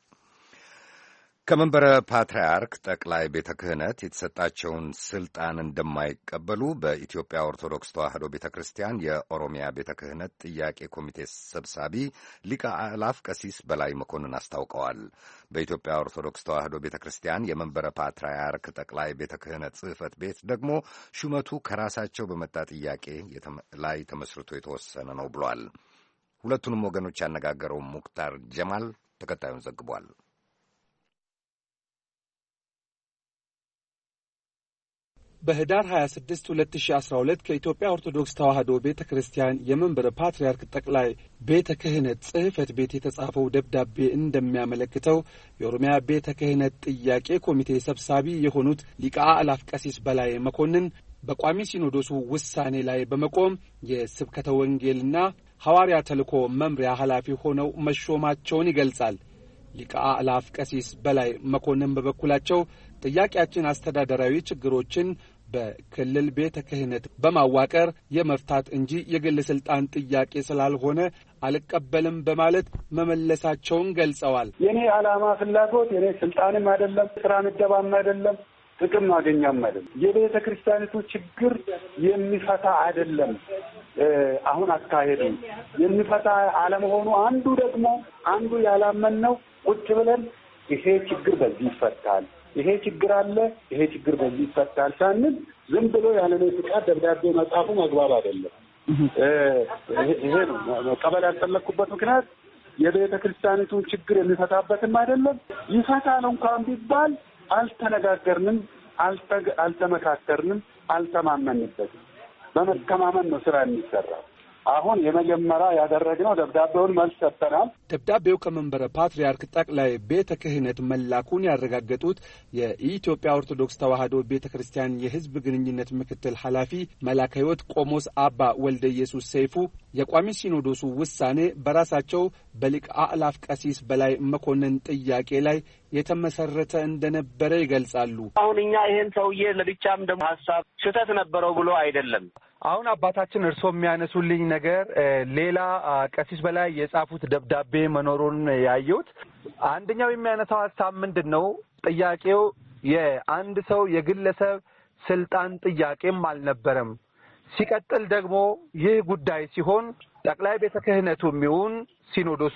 ከመንበረ ፓትርያርክ ጠቅላይ ቤተ ክህነት የተሰጣቸውን ስልጣን እንደማይቀበሉ በኢትዮጵያ ኦርቶዶክስ ተዋሕዶ ቤተ ክርስቲያን የኦሮሚያ ቤተ ክህነት ጥያቄ ኮሚቴ ሰብሳቢ ሊቀ አእላፍ ቀሲስ በላይ መኮንን አስታውቀዋል። በኢትዮጵያ ኦርቶዶክስ ተዋሕዶ ቤተ ክርስቲያን የመንበረ ፓትርያርክ ጠቅላይ ቤተ ክህነት ጽሕፈት ቤት ደግሞ ሹመቱ ከራሳቸው በመጣ ጥያቄ ላይ ተመስርቶ የተወሰነ ነው ብሏል። ሁለቱንም ወገኖች ያነጋገረው ሙክታር ጀማል ተከታዩን ዘግቧል። በህዳር 26 2012 ከኢትዮጵያ ኦርቶዶክስ ተዋሕዶ ቤተ ክርስቲያን የመንበረ ፓትርያርክ ጠቅላይ ቤተ ክህነት ጽሕፈት ቤት የተጻፈው ደብዳቤ እንደሚያመለክተው የኦሮሚያ ቤተ ክህነት ጥያቄ ኮሚቴ ሰብሳቢ የሆኑት ሊቀ አእላፍ ቀሲስ በላይ መኮንን በቋሚ ሲኖዶሱ ውሳኔ ላይ በመቆም የስብከተ ወንጌልና ሐዋርያ ተልእኮ መምሪያ ኃላፊ ሆነው መሾማቸውን ይገልጻል። ሊቀ አእላፍ ቀሲስ በላይ መኮንን በበኩላቸው ጥያቄያችን አስተዳደራዊ ችግሮችን በክልል ቤተ ክህነት በማዋቀር የመፍታት እንጂ የግል ስልጣን ጥያቄ ስላልሆነ አልቀበልም በማለት መመለሳቸውን ገልጸዋል። የኔ ዓላማ ፍላጎት የኔ ስልጣንም አይደለም፣ ስራ ምደባም አይደለም፣ ጥቅም ማገኛም አይደለም። የቤተ ክርስቲያኒቱ ችግር የሚፈታ አይደለም። አሁን አካሄዱ የሚፈታ አለመሆኑ አንዱ ያላመንነው ቁጭ ብለን ይሄ ችግር በዚህ ይፈታል፣ ይሄ ችግር አለ፣ ይሄ ችግር በዚህ ይፈታል ሳንል ዝም ብሎ ያለኔ ፍቃድ ደብዳቤ መጻፉ አግባብ አይደለም። ይሄ ነው መቀበል ያልፈለኩበት ምክንያት የቤተ ክርስቲያኒቱን ችግር የሚፈታበትም አይደለም። ይፈታል እንኳን ቢባል አልተነጋገርንም፣ አልተመካከርንም፣ አልተማመንበትም። በመተማመን ነው ስራ የሚሰራው። አሁን የመጀመሪያ ያደረግነው ደብዳቤውን መልስ ሰጥተናል። ደብዳቤው ከመንበረ ፓትርያርክ ጠቅላይ ቤተ ክህነት መላኩን ያረጋገጡት የኢትዮጵያ ኦርቶዶክስ ተዋሕዶ ቤተ ክርስቲያን የሕዝብ ግንኙነት ምክትል ኃላፊ መላከ ሕይወት ቆሞስ አባ ወልደ ኢየሱስ ሰይፉ የቋሚ ሲኖዶሱ ውሳኔ በራሳቸው በሊቀ አእላፍ ቀሲስ በላይ መኮንን ጥያቄ ላይ የተመሰረተ እንደነበረ ይገልጻሉ። አሁን እኛ ይሄን ሰውዬ ለብቻም ደግሞ ሐሳብ ስህተት ነበረው ብሎ አይደለም። አሁን አባታችን እርሶ የሚያነሱልኝ ነገር ሌላ ቀሲስ በላይ የጻፉት ደብዳቤ መኖሩን ያየሁት። አንደኛው የሚያነሳው ሐሳብ ምንድነው? ጥያቄው የአንድ ሰው የግለሰብ ስልጣን ጥያቄም አልነበረም። ሲቀጥል ደግሞ ይህ ጉዳይ ሲሆን ጠቅላይ ቤተ ክህነቱም ይሁን ሲኖዶሱ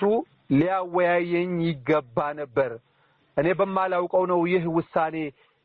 ሊያወያየኝ ይገባ ነበር፣ እኔ በማላውቀው ነው ይህ ውሳኔ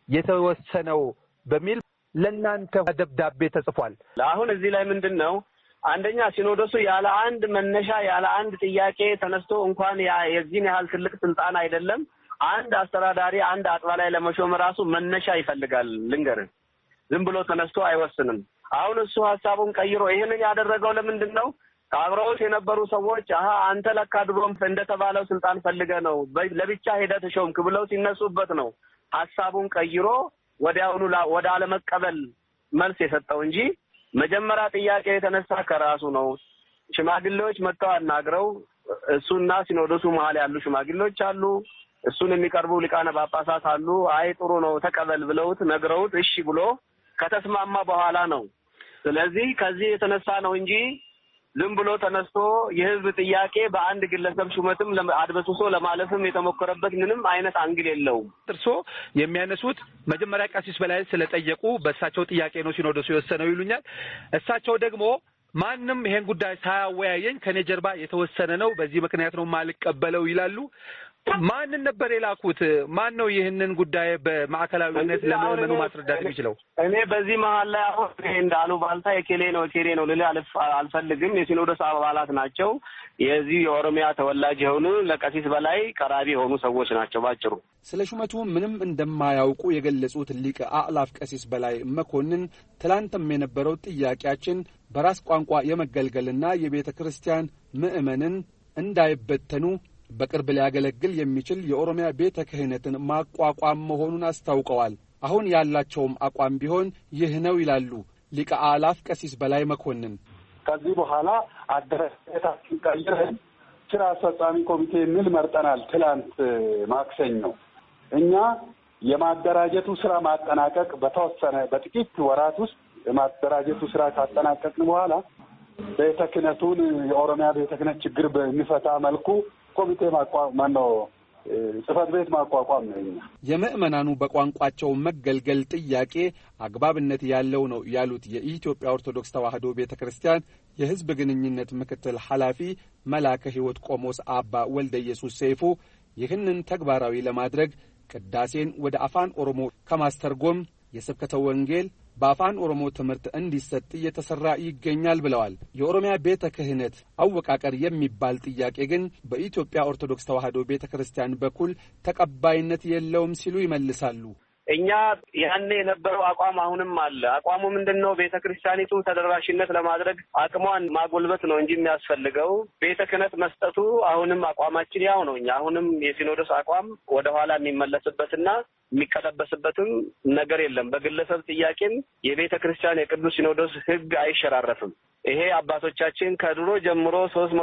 የተወሰነው በሚል ለናንተ ደብዳቤ ተጽፏል። አሁን እዚህ ላይ ምንድነው? አንደኛ ሲኖዶሱ ያለ አንድ መነሻ ያለ አንድ ጥያቄ ተነስቶ እንኳን የዚህን ያህል ትልቅ ስልጣን አይደለም አንድ አስተዳዳሪ አንድ አጥባ ላይ ለመሾም ራሱ መነሻ ይፈልጋል። ልንገርህ፣ ዝም ብሎ ተነስቶ አይወስንም። አሁን እሱ ሐሳቡን ቀይሮ ይሄንን ያደረገው ለምንድን ነው? አብረውት የነበሩ ሰዎች አንተ ለካ ድሮም እንደተባለው ስልጣን ፈልገ ነው ለብቻ ሄደህ ተሾምክ ብለው ሲነሱበት ነው ሐሳቡን ቀይሮ ወዲያውኑ ወደ አለመቀበል መልስ የሰጠው እንጂ መጀመሪያ ጥያቄ የተነሳ ከራሱ ነው። ሽማግሌዎች መጥተው አናግረው እሱና ሲኖዶሱ መሀል ያሉ ሽማግሌዎች አሉ፣ እሱን የሚቀርቡ ሊቃነ ጳጳሳት አሉ። አይ ጥሩ ነው ተቀበል ብለውት ነግረውት እሺ ብሎ ከተስማማ በኋላ ነው። ስለዚህ ከዚህ የተነሳ ነው እንጂ ዝም ብሎ ተነስቶ የህዝብ ጥያቄ በአንድ ግለሰብ ሹመትም አድበስብሶ ለማለፍም የተሞከረበት ምንም አይነት አንግል የለውም። እርሶ የሚያነሱት መጀመሪያ ቀሲስ በላይ ስለጠየቁ በእሳቸው ጥያቄ ነው ሲኖዶሱ የወሰነው ይሉኛል። እሳቸው ደግሞ ማንም ይሄን ጉዳይ ሳያወያየኝ ከኔ ጀርባ የተወሰነ ነው፣ በዚህ ምክንያት ነው ማልቀበለው ይላሉ። ማንን ነበር የላኩት? ማን ነው ይህንን ጉዳይ በማዕከላዊነት ለምዕመኑ ማስረዳት የሚችለው? እኔ በዚህ መሀል ላይ አሁን እንዳሉ ባልታ የኬሌ ነው ልል አልፈልግም። የሲኖዶስ አባላት ናቸው። የዚህ የኦሮሚያ ተወላጅ የሆኑ ለቀሲስ በላይ ቀራቢ የሆኑ ሰዎች ናቸው። ባጭሩ ስለ ሹመቱ ምንም እንደማያውቁ የገለጹት ሊቀ አእላፍ ቀሲስ በላይ መኮንን ትላንትም የነበረው ጥያቄያችን በራስ ቋንቋ የመገልገልና የቤተ ክርስቲያን ምዕመንን እንዳይበተኑ በቅርብ ሊያገለግል የሚችል የኦሮሚያ ቤተ ክህነትን ማቋቋም መሆኑን አስታውቀዋል። አሁን ያላቸውም አቋም ቢሆን ይህ ነው ይላሉ ሊቀ አእላፍ ቀሲስ በላይ መኮንን። ከዚህ በኋላ አደረጃጀታችን ቀይረን ስራ አስፈጻሚ ኮሚቴ የሚል መርጠናል። ትላንት ማክሰኞ እኛ የማደራጀቱ ስራ ማጠናቀቅ በተወሰነ በጥቂት ወራት ውስጥ የማደራጀቱ ስራ ካጠናቀቅን በኋላ ቤተ ክህነቱን የኦሮሚያ ቤተ ክህነት ችግር በሚፈታ መልኩ ኮሚቴ ማቋቋም ነው፣ ጽሕፈት ቤት ማቋቋም ነው። የምዕመናኑ በቋንቋቸው መገልገል ጥያቄ አግባብነት ያለው ነው ያሉት የኢትዮጵያ ኦርቶዶክስ ተዋሕዶ ቤተ ክርስቲያን የሕዝብ ግንኙነት ምክትል ኃላፊ መላከ ሕይወት ቆሞስ አባ ወልደ ኢየሱስ ሰይፉ ይህንን ተግባራዊ ለማድረግ ቅዳሴን ወደ አፋን ኦሮሞ ከማስተርጎም የስብከተ ወንጌል በአፋን ኦሮሞ ትምህርት እንዲሰጥ እየተሰራ ይገኛል ብለዋል። የኦሮሚያ ቤተ ክህነት አወቃቀር የሚባል ጥያቄ ግን በኢትዮጵያ ኦርቶዶክስ ተዋሕዶ ቤተ ክርስቲያን በኩል ተቀባይነት የለውም ሲሉ ይመልሳሉ። እኛ ያኔ የነበረው አቋም አሁንም አለ። አቋሙ ምንድነው? ቤተ ክርስቲያኒቱ ተደራሽነት ለማድረግ አቅሟን ማጎልበት ነው እንጂ የሚያስፈልገው ቤተ ክህነት መስጠቱ አሁንም አቋማችን ያው ነው። እኛ አሁንም የሲኖዶስ አቋም ወደኋላ የሚመለስበትና የሚቀለበስበትም ነገር የለም። በግለሰብ ጥያቄም የቤተ ክርስቲያን የቅዱስ ሲኖዶስ ሕግ አይሸራረፍም። ይሄ አባቶቻችን ከድሮ ጀምሮ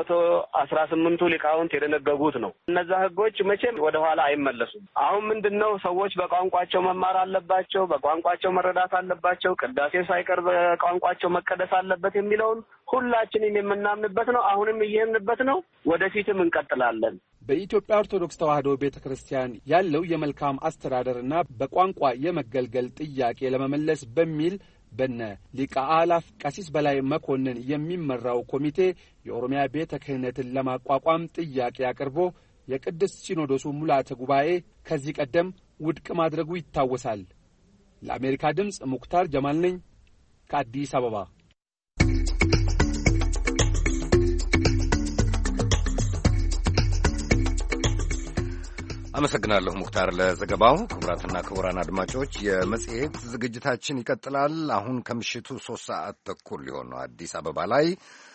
318ቱ ሊቃውንት የደነገጉት ነው። እነዛ ሕጎች መቼም ወደኋላ አይመለሱም። አሁን ምንድነው? ሰዎች በቋንቋቸው መማር አለባቸው፣ በቋንቋቸው መረዳት አለባቸው፣ ቅዳሴ ሳይቀር በቋንቋቸው መቀደስ አለበት የሚለውን ሁላችንም የምናምንበት ነው። አሁንም እየሄድንበት ነው። ወደፊትም እንቀጥላለን። በኢትዮጵያ ኦርቶዶክስ ተዋሕዶ ቤተ ክርስቲያን ያለው የመልካም አስተዳደርና በቋንቋ የመገልገል ጥያቄ ለመመለስ በሚል በነ ሊቀ አእላፍ ቀሲስ በላይ መኮንን የሚመራው ኮሚቴ የኦሮሚያ ቤተ ክህነትን ለማቋቋም ጥያቄ አቅርቦ የቅድስት ሲኖዶሱ ሙላተ ጉባኤ ከዚህ ቀደም ውድቅ ማድረጉ ይታወሳል። ለአሜሪካ ድምፅ ሙክታር ጀማል ነኝ ከአዲስ አበባ። አመሰግናለሁ ሙክታር ለዘገባው። ክቡራትና ክቡራን አድማጮች የመጽሔት ዝግጅታችን ይቀጥላል። አሁን ከምሽቱ 3:30 ሊሆን ነው። አዲስ አበባ ላይ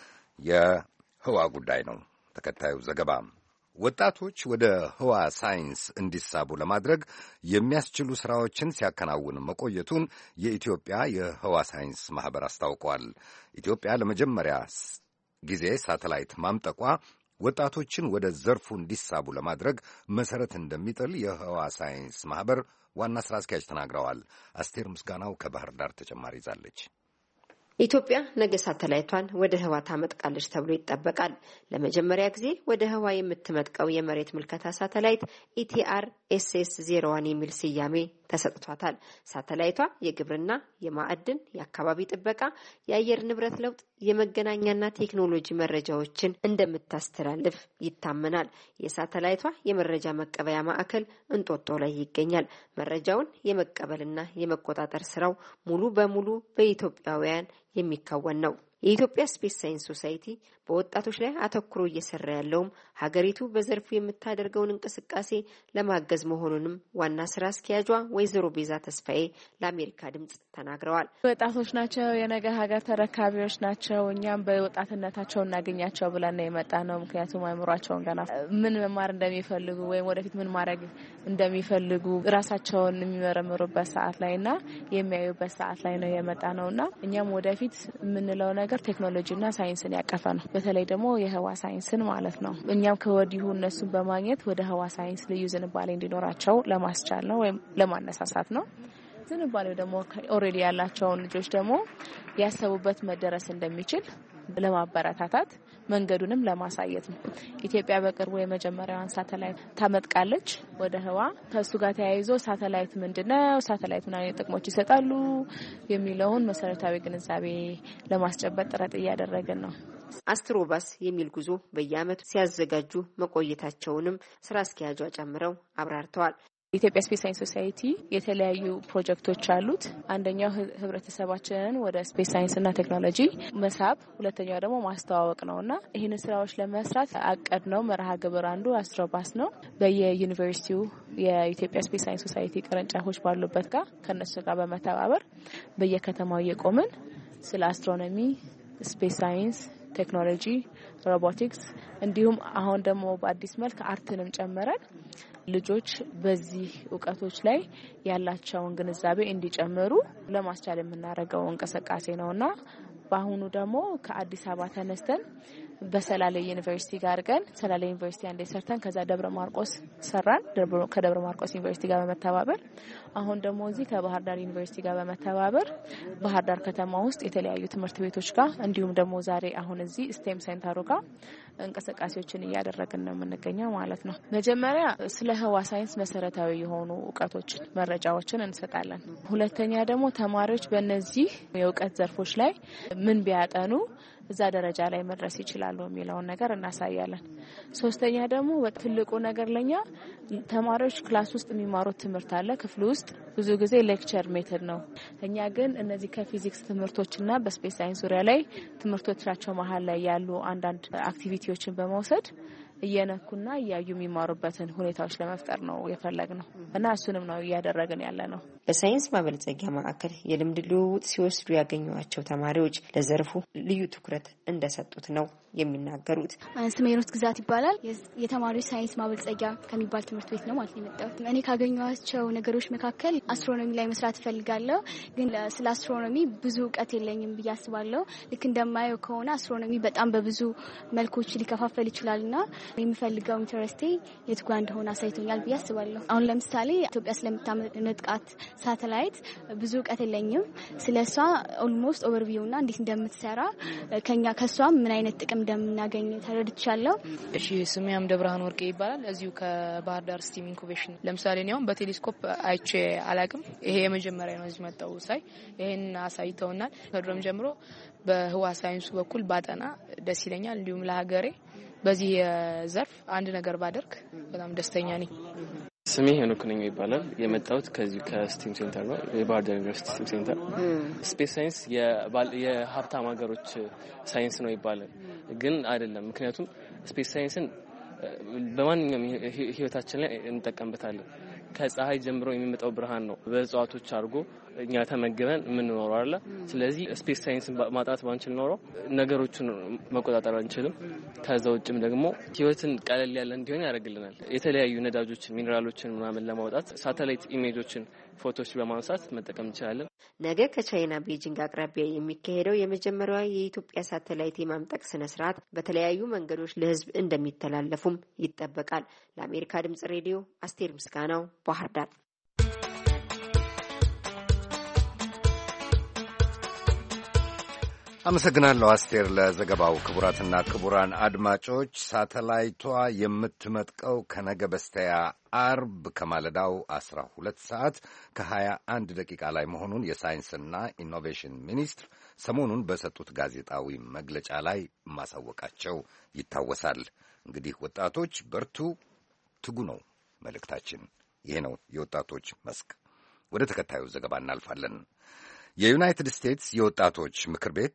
የህዋ ጉዳይ ነው ተከታዩ ዘገባ። ወጣቶች ወደ ህዋ ሳይንስ እንዲሳቡ ለማድረግ የሚያስችሉ ሥራዎችን ሲያከናውን መቆየቱን የኢትዮጵያ የህዋ ሳይንስ ማኅበር አስታውቋል። ኢትዮጵያ ለመጀመሪያ ጊዜ ሳተላይት ማምጠቋ ወጣቶችን ወደ ዘርፉ እንዲሳቡ ለማድረግ መሠረት እንደሚጥል የህዋ ሳይንስ ማኅበር ዋና ሥራ አስኪያጅ ተናግረዋል። አስቴር ምስጋናው ከባህር ዳር ተጨማሪ ይዛለች። ኢትዮጵያ ነገ ሳተላይቷን ወደ ህዋ ታመጥቃለች ተብሎ ይጠበቃል። ለመጀመሪያ ጊዜ ወደ ህዋ የምትመጥቀው የመሬት ምልከታ ሳተላይት ETR-SS-01 የሚል ስያሜ ተሰጥቷታል። ሳተላይቷ የግብርና፣ የማዕድን፣ የአካባቢ ጥበቃ፣ የአየር ንብረት ለውጥ፣ የመገናኛና ቴክኖሎጂ መረጃዎችን እንደምታስተላልፍ ይታመናል። የሳተላይቷ የመረጃ መቀበያ ማዕከል እንጦጦ ላይ ይገኛል። መረጃውን የመቀበልና የመቆጣጠር ስራው ሙሉ በሙሉ በኢትዮጵያውያን የሚከወን ነው። የኢትዮጵያ ስፔስ ሳይንስ ሶሳይቲ በወጣቶች ላይ አተኩሮ እየሰራ ያለውም ሀገሪቱ በዘርፉ የምታደርገውን እንቅስቃሴ ለማገዝ መሆኑንም ዋና ስራ አስኪያጇ ወይዘሮ ቤዛ ተስፋዬ ለአሜሪካ ድምጽ ተናግረዋል። ወጣቶች ናቸው፣ የነገ ሀገር ተረካቢዎች ናቸው። እኛም በወጣትነታቸው እናገኛቸው ብለን ነው የመጣ ነው። ምክንያቱም አእምሯቸውን ገና ምን መማር እንደሚፈልጉ ወይም ወደፊት ምን ማድረግ እንደሚፈልጉ ራሳቸውን የሚመረምሩበት ሰዓት ላይና የሚያዩበት ሰዓት ላይ ነው የመጣ ነውና እኛም ወደፊት የምንለው ነገር ቴክኖሎጂና ሳይንስን ያቀፈ ነው። በተለይ ደግሞ የህዋ ሳይንስን ማለት ነው። እኛም ከወዲሁ እነሱን በማግኘት ወደ ህዋ ሳይንስ ልዩ ዝንባሌ እንዲኖራቸው ለማስቻል ነው ወይም ለማነሳሳት ነው። ዝንባሌው ደግሞ ኦልሬዲ ያላቸውን ልጆች ደግሞ ያሰቡበት መደረስ እንደሚችል ለማበረታታት መንገዱንም ለማሳየት ነው። ኢትዮጵያ በቅርቡ የመጀመሪያዋን ሳተላይት ታመጥቃለች ወደ ህዋ። ከሱ ጋር ተያይዞ ሳተላይት ምንድነው፣ ሳተላይት ምን አይነት ጥቅሞች ይሰጣሉ የሚለውን መሰረታዊ ግንዛቤ ለማስጨበጥ ጥረት እያደረግን ነው። አስትሮባስ የሚል ጉዞ በየዓመቱ ሲያዘጋጁ መቆየታቸውንም ስራ አስኪያጇ ጨምረው አብራርተዋል። ኢትዮጵያ ስፔስ ሳይንስ ሶሳይቲ የተለያዩ ፕሮጀክቶች አሉት። አንደኛው ህብረተሰባችንን ወደ ስፔስ ሳይንስና ቴክኖሎጂ መሳብ፣ ሁለተኛው ደግሞ ማስተዋወቅ ነውና ይህን ስራዎች ለመስራት አቀድ ነው መርሃ ግብር አንዱ አስትሮባስ ነው። በየዩኒቨርሲቲው የኢትዮጵያ ስፔስ ሳይንስ ሶሳይቲ ቅርንጫፎች ባሉበት ጋር ከነሱ ጋር በመተባበር በየከተማው እየቆምን ስለ አስትሮኖሚ፣ ስፔስ ሳይንስ፣ ቴክኖሎጂ፣ ሮቦቲክስ እንዲሁም አሁን ደግሞ በአዲስ መልክ አርትንም ጨምረን ልጆች በዚህ እውቀቶች ላይ ያላቸውን ግንዛቤ እንዲጨምሩ ለማስቻል የምናደርገው እንቅስቃሴ ነውና በአሁኑ ደግሞ ከአዲስ አበባ ተነስተን በሰላሌ ዩኒቨርሲቲ ጋር ገን ሰላሌ ዩኒቨርሲቲ አንዴ ሰርተን ከዛ ደብረ ማርቆስ ሰራን። ከደብረ ማርቆስ ዩኒቨርሲቲ ጋር በመተባበር አሁን ደግሞ እዚህ ከባህር ዳር ዩኒቨርሲቲ ጋር በመተባበር ባህር ዳር ከተማ ውስጥ የተለያዩ ትምህርት ቤቶች ጋር እንዲሁም ደግሞ ዛሬ አሁን እዚህ ስቴም ሴንተሩ ጋር እንቅስቃሴዎችን እያደረግን ነው የምንገኘው ማለት ነው። መጀመሪያ ስለ ህዋ ሳይንስ መሰረታዊ የሆኑ እውቀቶችን፣ መረጃዎችን እንሰጣለን። ሁለተኛ ደግሞ ተማሪዎች በእነዚህ የእውቀት ዘርፎች ላይ ምን ቢያጠኑ እዛ ደረጃ ላይ መድረስ ይችላሉ የሚለውን ነገር እናሳያለን። ሶስተኛ ደግሞ ትልቁ ነገር ለኛ ተማሪዎች ክላስ ውስጥ የሚማሩት ትምህርት አለ። ክፍል ውስጥ ብዙ ጊዜ ሌክቸር ሜተድ ነው። እኛ ግን እነዚህ ከፊዚክስ ትምህርቶችና በስፔስ ሳይንስ ዙሪያ ላይ ትምህርቶቻቸው መሀል ላይ ያሉ አንዳንድ አክቲቪቲዎችን በመውሰድ እየነኩና እያዩ የሚማሩበትን ሁኔታዎች ለመፍጠር ነው የፈለግነው እና እሱንም ነው እያደረግን ያለ ነው። በሳይንስ ማበልጸጊያ ማዕከል የልምድ ልውውጥ ሲወስዱ ያገኟቸው ተማሪዎች ለዘርፉ ልዩ ትኩረት እንደሰጡት ነው የሚናገሩት። ስሜሮት ግዛት ይባላል። የተማሪዎች ሳይንስ ማበልጸጊያ ከሚባል ትምህርት ቤት ነው ማለት ነው የመጣሁት። እኔ ካገኘኋቸው ነገሮች መካከል አስትሮኖሚ ላይ መስራት እፈልጋለሁ፣ ግን ስለ አስትሮኖሚ ብዙ እውቀት የለኝም ብዬ አስባለሁ። ልክ እንደማየው ከሆነ አስትሮኖሚ በጣም በብዙ መልኮች ሊከፋፈል ይችላልና የሚፈልገው ኢንተረስቴ የት ጋር እንደሆነ አሳይቶኛል ብዬ አስባለሁ። አሁን ለምሳሌ ኢትዮጵያ ስለምታመጥቃት ሳተላይት ብዙ እውቀት የለኝም። ስለሷ ኦልሞስት ኦቨርቪውና እንዴት እንደምትሰራ ከሷ ምን አይነት ጥቅም እንደምናገኝ ተረድቻለሁ። እሺ፣ ስሜ አምደ ብርሃን ወርቄ ይባላል። እዚሁ ከባህር ዳር ስቲም ኢንኩቤሽን። ለምሳሌ ነው በቴሌስኮፕ አይቼ አላቅም። ይሄ የመጀመሪያ ነው እዚህ መጣው ሳይ ይሄን አሳይተውናል። ከድሮም ጀምሮ በህዋ ሳይንሱ በኩል ባጠና ደስ ይለኛል። እንዲሁም ለሀገሬ በዚህ ዘርፍ አንድ ነገር ባደርግ በጣም ደስተኛ ነኝ። ስሜ ሄኖክ ነኝ ይባላል። የመጣሁት ከዚህ ከስቲም ሴንተር ነው፣ የባህር ዳር ዩኒቨርሲቲ ስቲም ሴንተር። ስፔስ ሳይንስ የሀብታም ሀገሮች ሳይንስ ነው ይባላል፣ ግን አይደለም። ምክንያቱም ስፔስ ሳይንስን በማንኛውም ህይወታችን ላይ እንጠቀምበታለን። ከፀሐይ ጀምሮ የሚመጣው ብርሃን ነው በእጽዋቶች አድርጎ እኛ ተመግበን የምንኖረው አይደል? ስለዚህ ስፔስ ሳይንስን ማጥናት ባንችል ኖሮ ነገሮችን መቆጣጠር አንችልም። ከዛ ውጭም ደግሞ ህይወትን ቀለል ያለ እንዲሆን ያደርግልናል። የተለያዩ ነዳጆችን፣ ሚኔራሎችን ምናምን ለማውጣት ሳተላይት ኢሜጆችን፣ ፎቶዎች በማንሳት መጠቀም እንችላለን። ነገ ከቻይና ቤጂንግ አቅራቢያ የሚካሄደው የመጀመሪያዋ የኢትዮጵያ ሳተላይት የማምጠቅ ስነ ስርዓት በተለያዩ መንገዶች ለህዝብ እንደሚተላለፉም ይጠበቃል። ለአሜሪካ ድምጽ ሬዲዮ አስቴር ምስጋናው ባህር ዳር። አመሰግናለሁ አስቴር ለዘገባው። ክቡራትና ክቡራን አድማጮች ሳተላይቷ የምትመጥቀው ከነገ በስቲያ አርብ ከማለዳው 12 ሰዓት ከ21 ደቂቃ ላይ መሆኑን የሳይንስና ኢኖቬሽን ሚኒስትር ሰሞኑን በሰጡት ጋዜጣዊ መግለጫ ላይ ማሳወቃቸው ይታወሳል። እንግዲህ ወጣቶች በርቱ፣ ትጉ ነው መልእክታችን። ይሄ ነው የወጣቶች መስክ። ወደ ተከታዩ ዘገባ እናልፋለን። የዩናይትድ ስቴትስ የወጣቶች ምክር ቤት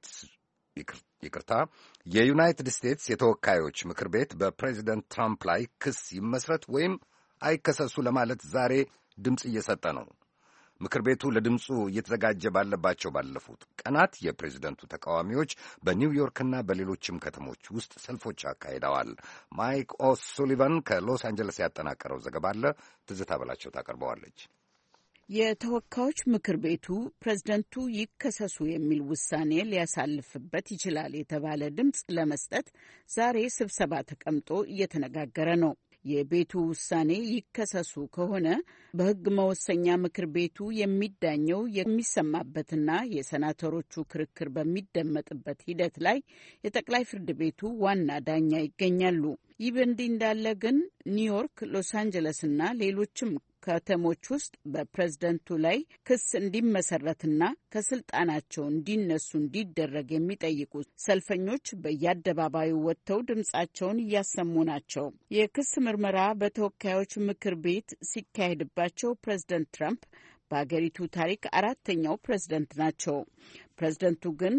የዩናይትድ ስቴትስ የተወካዮች ምክር ቤት በፕሬዚደንት ትራምፕ ላይ ክስ ይመስረት ወይም አይከሰሱ ለማለት ዛሬ ድምፅ እየሰጠ ነው። ምክር ቤቱ ለድምፁ እየተዘጋጀ ባለባቸው ባለፉት ቀናት የፕሬዚደንቱ ተቃዋሚዎች በኒውዮርክና በሌሎችም ከተሞች ውስጥ ሰልፎች አካሂደዋል። ማይክ ኦሱሊቫን ከሎስ አንጀለስ ያጠናቀረው ዘገባ አለ። ትዝታ በላቸው ታቀርበዋለች። የተወካዮች ምክር ቤቱ ፕሬዝደንቱ ይከሰሱ የሚል ውሳኔ ሊያሳልፍበት ይችላል የተባለ ድምፅ ለመስጠት ዛሬ ስብሰባ ተቀምጦ እየተነጋገረ ነው። የቤቱ ውሳኔ ይከሰሱ ከሆነ በሕግ መወሰኛ ምክር ቤቱ የሚዳኘው የሚሰማበትና የሴናተሮቹ ክርክር በሚደመጥበት ሂደት ላይ የጠቅላይ ፍርድ ቤቱ ዋና ዳኛ ይገኛሉ። ይህ በእንዲህ እንዳለ ግን ኒውዮርክ፣ ሎስ አንጀለስና ሌሎችም ከተሞች ውስጥ በፕሬዝደንቱ ላይ ክስ እንዲመሰረትና ከስልጣናቸው እንዲነሱ እንዲደረግ የሚጠይቁ ሰልፈኞች በየአደባባዩ ወጥተው ድምጻቸውን እያሰሙ ናቸው። የክስ ምርመራ በተወካዮች ምክር ቤት ሲካሄድባቸው ፕሬዝደንት ትራምፕ በአገሪቱ ታሪክ አራተኛው ፕሬዝደንት ናቸው። ፕሬዝደንቱ ግን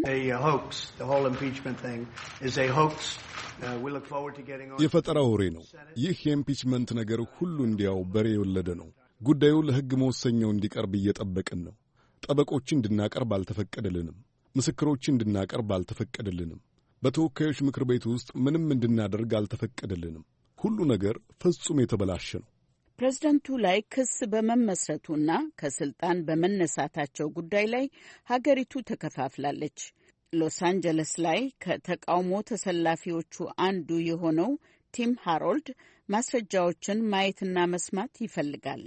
የፈጠራ ወሬ ነው። ይህ የኢምፒችመንት ነገር ሁሉ እንዲያው በሬ የወለደ ነው። ጉዳዩ ለሕግ መወሰኛው እንዲቀርብ እየጠበቅን ነው። ጠበቆችን እንድናቀርብ አልተፈቀደልንም። ምስክሮችን እንድናቀርብ አልተፈቀደልንም። በተወካዮች ምክር ቤት ውስጥ ምንም እንድናደርግ አልተፈቀደልንም። ሁሉ ነገር ፍጹም የተበላሸ ነው። ፕሬዝደንቱ ላይ ክስ በመመስረቱና ከስልጣን በመነሳታቸው ጉዳይ ላይ ሀገሪቱ ተከፋፍላለች። ሎስ አንጀለስ ላይ ከተቃውሞ ተሰላፊዎቹ አንዱ የሆነው ቲም ሃሮልድ ማስረጃዎችን ማየትና መስማት ይፈልጋል።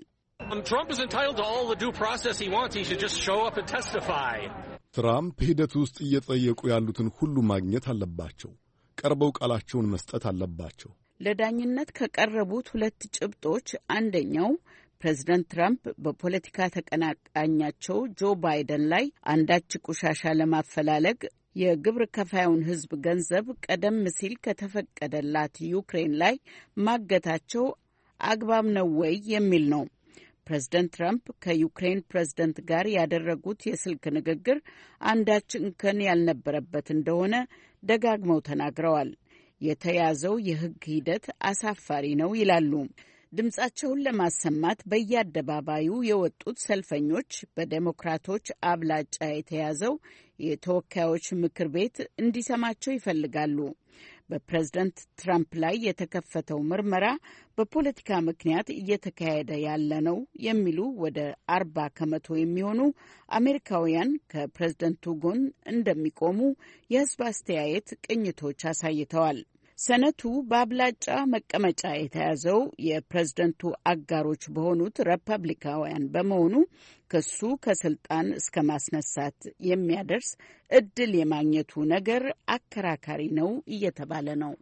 ትራምፕ ሂደት ውስጥ እየጠየቁ ያሉትን ሁሉ ማግኘት አለባቸው። ቀርበው ቃላቸውን መስጠት አለባቸው። ለዳኝነት ከቀረቡት ሁለት ጭብጦች አንደኛው ፕሬዝደንት ትራምፕ በፖለቲካ ተቀናቃኛቸው ጆ ባይደን ላይ አንዳች ቆሻሻ ለማፈላለግ የግብር ከፋዩን ሕዝብ ገንዘብ ቀደም ሲል ከተፈቀደላት ዩክሬን ላይ ማገታቸው አግባብ ነው ወይ የሚል ነው። ፕሬዝደንት ትራምፕ ከዩክሬን ፕሬዝደንት ጋር ያደረጉት የስልክ ንግግር አንዳች እንከን ያልነበረበት እንደሆነ ደጋግመው ተናግረዋል። የተያዘው የሕግ ሂደት አሳፋሪ ነው ይላሉ። ድምጻቸውን ለማሰማት በየአደባባዩ የወጡት ሰልፈኞች በዴሞክራቶች አብላጫ የተያዘው የተወካዮች ምክር ቤት እንዲሰማቸው ይፈልጋሉ። በፕሬዝደንት ትራምፕ ላይ የተከፈተው ምርመራ በፖለቲካ ምክንያት እየተካሄደ ያለ ነው የሚሉ ወደ 40 ከመቶ የሚሆኑ አሜሪካውያን ከፕሬዝደንቱ ጎን እንደሚቆሙ የሕዝብ አስተያየት ቅኝቶች አሳይተዋል። ሰነቱ በአብላጫ መቀመጫ የተያዘው የፕሬዝደንቱ አጋሮች በሆኑት ሪፐብሊካውያን በመሆኑ ክሱ ከስልጣን እስከ ማስነሳት የሚያደርስ እድል የማግኘቱ ነገር አከራካሪ ነው እየተባለ ነው።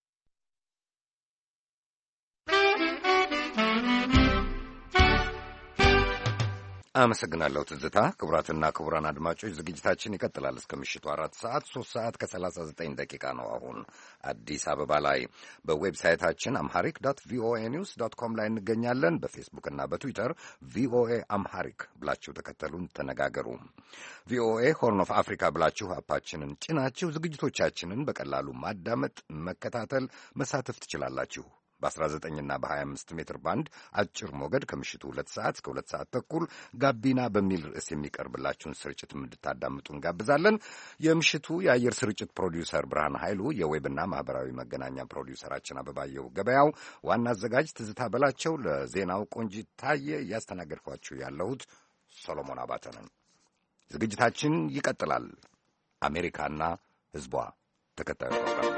አመሰግናለሁ ትዝታ። ክቡራትና ክቡራን አድማጮች ዝግጅታችን ይቀጥላል እስከ ምሽቱ 4 ሰዓት 3 ሰዓት ከ39 ደቂቃ ነው አሁን አዲስ አበባ ላይ። በዌብሳይታችን አምሃሪክ ቪኦኤ ኒውስ ኮም ላይ እንገኛለን። በፌስቡክና በትዊተር ቪኦኤ አምሃሪክ ብላችሁ ተከተሉን፣ ተነጋገሩ። ቪኦኤ ሆርን ኦፍ አፍሪካ ብላችሁ አፓችንን ጭናችሁ ዝግጅቶቻችንን በቀላሉ ማዳመጥ፣ መከታተል፣ መሳተፍ ትችላላችሁ። በ19ና በ25 ሜትር ባንድ አጭር ሞገድ ከምሽቱ 2 ሰዓት እስከ 2 ሰዓት ተኩል ጋቢና በሚል ርዕስ የሚቀርብላችሁን ስርጭት እንድታዳምጡ እንጋብዛለን። የምሽቱ የአየር ስርጭት ፕሮዲውሰር ብርሃን ኃይሉ፣ የዌብና ማህበራዊ መገናኛ ፕሮዲውሰራችን አበባየሁ ገበያው፣ ዋና አዘጋጅ ትዝታ በላቸው፣ ለዜናው ቆንጂት ታየ፣ እያስተናገድኳችሁ ያለሁት ሰሎሞን አባተ ነኝ። ዝግጅታችን ይቀጥላል። አሜሪካና ሕዝቧ ተከታዩ ፕሮግራም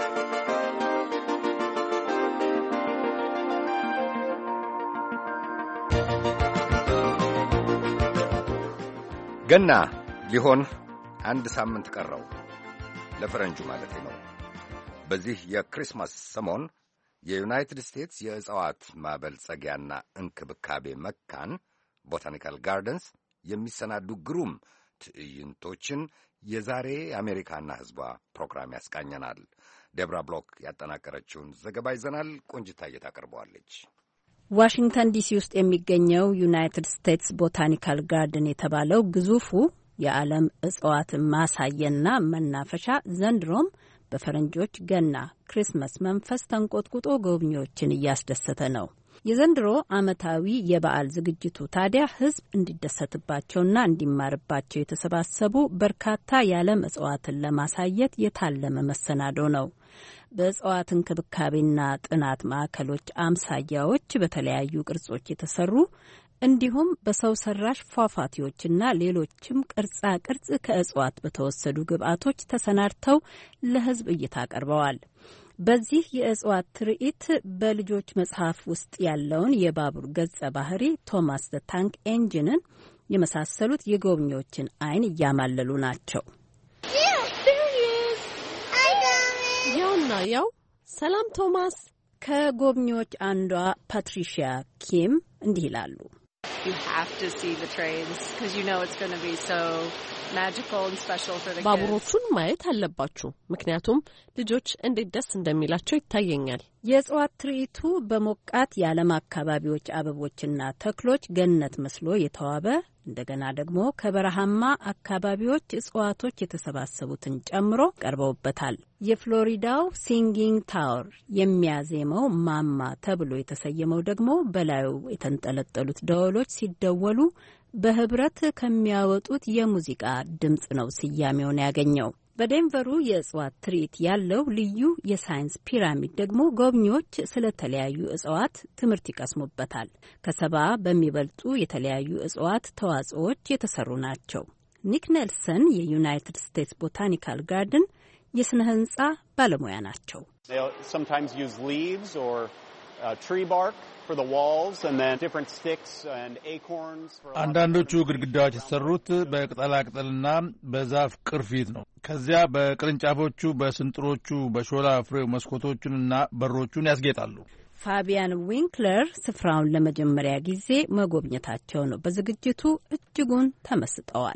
ገና ሊሆን አንድ ሳምንት ቀረው፣ ለፈረንጁ ማለት ነው። በዚህ የክሪስማስ ሰሞን የዩናይትድ ስቴትስ የእጽዋት ማበልጸጊያና እንክብካቤ መካን ቦታኒካል ጋርደንስ የሚሰናዱ ግሩም ትዕይንቶችን የዛሬ የአሜሪካና ሕዝቧ ፕሮግራም ያስቃኘናል። ዴብራ ብሎክ ያጠናቀረችውን ዘገባ ይዘናል። ቆንጅታዬ ታቀርበዋለች። ዋሽንግተን ዲሲ ውስጥ የሚገኘው ዩናይትድ ስቴትስ ቦታኒካል ጋርደን የተባለው ግዙፉ የዓለም እጽዋት ማሳየና መናፈሻ ዘንድሮም በፈረንጆች ገና ክሪስማስ መንፈስ ተንቆጥቁጦ ጎብኚዎችን እያስደሰተ ነው። የዘንድሮ ዓመታዊ የበዓል ዝግጅቱ ታዲያ ሕዝብ እንዲደሰትባቸውና እንዲማርባቸው የተሰባሰቡ በርካታ የዓለም እጽዋትን ለማሳየት የታለመ መሰናዶ ነው። በእጽዋት እንክብካቤና ጥናት ማዕከሎች አምሳያዎች በተለያዩ ቅርጾች የተሰሩ እንዲሁም በሰው ሰራሽ ፏፏቴዎችና ሌሎችም ቅርጻ ቅርጽ ከእጽዋት በተወሰዱ ግብዓቶች ተሰናድተው ለሕዝብ እይታ ቀርበዋል። በዚህ የእጽዋት ትርኢት በልጆች መጽሐፍ ውስጥ ያለውን የባቡር ገጸ ባህሪ ቶማስ ዘ ታንክ ኤንጂንን የመሳሰሉት የጎብኚዎችን ዓይን እያማለሉ ናቸው። ያውና ያው ሰላም ቶማስ። ከጎብኚዎች አንዷ ፓትሪሺያ ኪም እንዲህ ይላሉ። ባቡሮቹን ማየት አለባችሁ፣ ምክንያቱም ልጆች እንዴት ደስ እንደሚላቸው ይታየኛል። የእጽዋት ትርኢቱ በሞቃት የዓለም አካባቢዎች አበቦችና ተክሎች ገነት መስሎ የተዋበ እንደገና ደግሞ ከበረሃማ አካባቢዎች እጽዋቶች የተሰባሰቡትን ጨምሮ ቀርበውበታል። የፍሎሪዳው ሲንጊንግ ታወር የሚያዜመው ማማ ተብሎ የተሰየመው ደግሞ በላዩ የተንጠለጠሉት ደወሎች ሲደወሉ በህብረት ከሚያወጡት የሙዚቃ ድምፅ ነው ስያሜውን ያገኘው። በዴንቨሩ የእጽዋት ትርኢት ያለው ልዩ የሳይንስ ፒራሚድ ደግሞ ጎብኚዎች ስለተለያዩ እጽዋት ትምህርት ይቀስሙበታል። ከ70 በሚበልጡ የተለያዩ እጽዋት ተዋጽኦዎች የተሰሩ ናቸው። ኒክ ኔልሰን የዩናይትድ ስቴትስ ቦታኒካል ጋርደን የስነ ህንጻ ባለሙያ ናቸው። አንዳንዶቹ ግድግዳዎች የተሰሩት በቅጠላቅጠልና በዛፍ ቅርፊት ነው። ከዚያ በቅርንጫፎቹ፣ በስንጥሮቹ፣ በሾላ ፍሬው መስኮቶቹንና በሮቹን ያስጌጣሉ። ፋቢያን ዊንክለር ስፍራውን ለመጀመሪያ ጊዜ መጎብኘታቸው ነው። በዝግጅቱ እጅጉን ተመስጠዋል።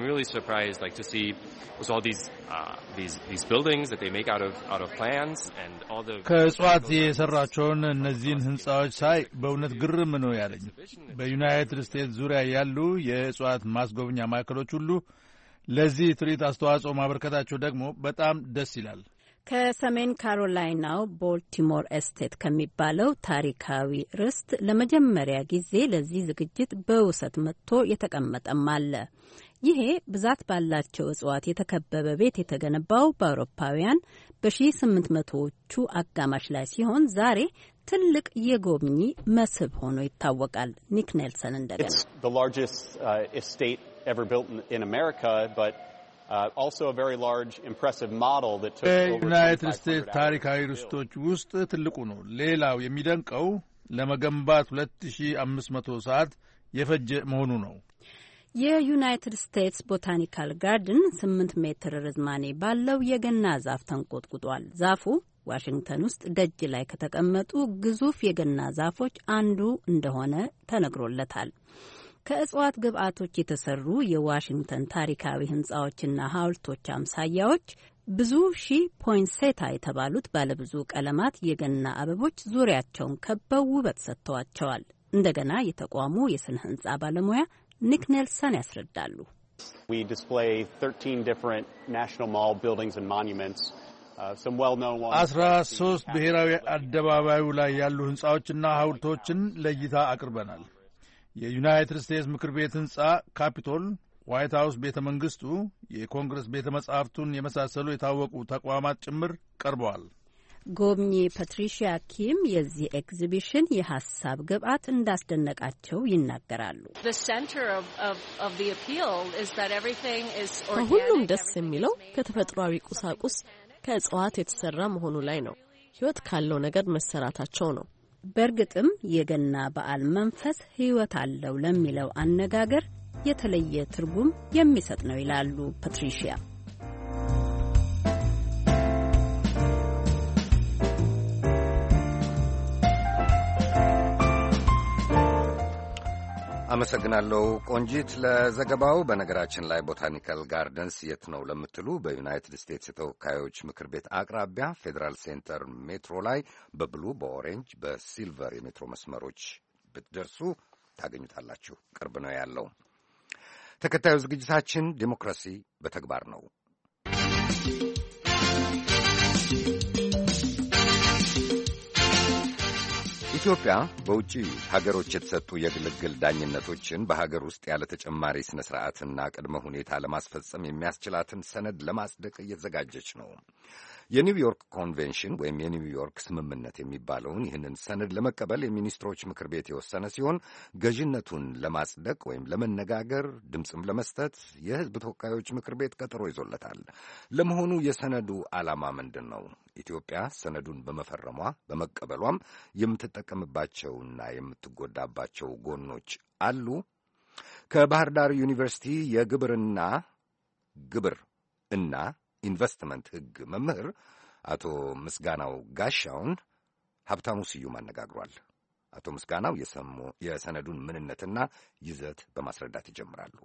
ከእጽዋት የሰራቸውን እነዚህን ህንጻዎች ሳይ በእውነት ግርም ነው ያለኝ። በዩናይትድ ስቴትስ ዙሪያ ያሉ የእጽዋት ማስጎብኛ ማዕከሎች ሁሉ ለዚህ ትርኢት አስተዋጽኦ ማበርከታቸው ደግሞ በጣም ደስ ይላል። ከሰሜን ካሮላይናው ቦልቲሞር ኤስቴት ከሚባለው ታሪካዊ ርስት ለመጀመሪያ ጊዜ ለዚህ ዝግጅት በውሰት መጥቶ የተቀመጠም አለ። ይሄ ብዛት ባላቸው እጽዋት የተከበበ ቤት የተገነባው በአውሮፓውያን በ1800ዎቹ አጋማሽ ላይ ሲሆን ዛሬ ትልቅ የጎብኚ መስህብ ሆኖ ይታወቃል። ኒክ ኔልሰን እንደገና በዩናይትድ ስቴትስ ታሪካዊ ርስቶች ውስጥ ትልቁ ነው። ሌላው የሚደንቀው ለመገንባት 2500 ሰዓት የፈጀ መሆኑ ነው። የዩናይትድ ስቴትስ ቦታኒካል ጋርደን 8 ሜትር ርዝማኔ ባለው የገና ዛፍ ተንቆጥቁጧል። ዛፉ ዋሽንግተን ውስጥ ደጅ ላይ ከተቀመጡ ግዙፍ የገና ዛፎች አንዱ እንደሆነ ተነግሮለታል። ከእጽዋት ግብዓቶች የተሰሩ የዋሽንግተን ታሪካዊ ህንጻዎችና ሐውልቶች አምሳያዎች ብዙ ሺህ ፖይንሴታ የተባሉት ባለብዙ ቀለማት የገና አበቦች ዙሪያቸውን ከበው ውበት ሰጥተዋቸዋል። እንደገና የተቋሙ የስነ ህንጻ ባለሙያ ኒክ ኔልሰን ያስረዳሉ። 13 ብሔራዊ አደባባዩ ላይ ያሉ ሕንፃዎችና ሐውልቶችን ለእይታ አቅርበናል። የዩናይትድ ስቴትስ ምክር ቤት ሕንፃ ካፒቶል፣ ዋይት ሃውስ ቤተ መንግሥቱ፣ የኮንግረስ ቤተ መጻሕፍቱን የመሳሰሉ የታወቁ ተቋማት ጭምር ቀርበዋል። ጎብኚ ፓትሪሺያ ኪም የዚህ ኤግዚቢሽን የሀሳብ ግብዓት እንዳስደነቃቸው ይናገራሉ። ከሁሉም ደስ የሚለው ከተፈጥሯዊ ቁሳቁስ ከእጽዋት የተሰራ መሆኑ ላይ ነው። ሕይወት ካለው ነገር መሰራታቸው ነው። በእርግጥም የገና በዓል መንፈስ ሕይወት አለው ለሚለው አነጋገር የተለየ ትርጉም የሚሰጥ ነው ይላሉ ፓትሪሺያ። አመሰግናለሁ ቆንጂት ለዘገባው። በነገራችን ላይ ቦታኒካል ጋርደንስ የት ነው ለምትሉ በዩናይትድ ስቴትስ የተወካዮች ምክር ቤት አቅራቢያ ፌዴራል ሴንተር ሜትሮ ላይ በብሉ፣ በኦሬንጅ፣ በሲልቨር የሜትሮ መስመሮች ብትደርሱ ታገኙታላችሁ። ቅርብ ነው ያለው። ተከታዩ ዝግጅታችን ዲሞክራሲ በተግባር ነው። ኢትዮጵያ በውጭ ሀገሮች የተሰጡ የግልግል ዳኝነቶችን በሀገር ውስጥ ያለ ተጨማሪ ስነ ስርዓትና ቅድመ ሁኔታ ለማስፈጸም የሚያስችላትን ሰነድ ለማጽደቅ እየተዘጋጀች ነው። የኒውዮርክ ኮንቬንሽን ወይም የኒውዮርክ ስምምነት የሚባለውን ይህንን ሰነድ ለመቀበል የሚኒስትሮች ምክር ቤት የወሰነ ሲሆን ገዥነቱን ለማጽደቅ ወይም ለመነጋገር ድምፅም ለመስጠት የሕዝብ ተወካዮች ምክር ቤት ቀጠሮ ይዞለታል። ለመሆኑ የሰነዱ ዓላማ ምንድን ነው? ኢትዮጵያ ሰነዱን በመፈረሟ በመቀበሏም የምትጠቀምባቸውና የምትጎዳባቸው ጎኖች አሉ? ከባህር ዳር ዩኒቨርሲቲ የግብር እና ኢንቨስትመንት ሕግ መምህር አቶ ምስጋናው ጋሻውን ሀብታሙ ስዩም አነጋግሯል። አቶ ምስጋናው የሰነዱን ምንነትና ይዘት በማስረዳት ይጀምራሉ።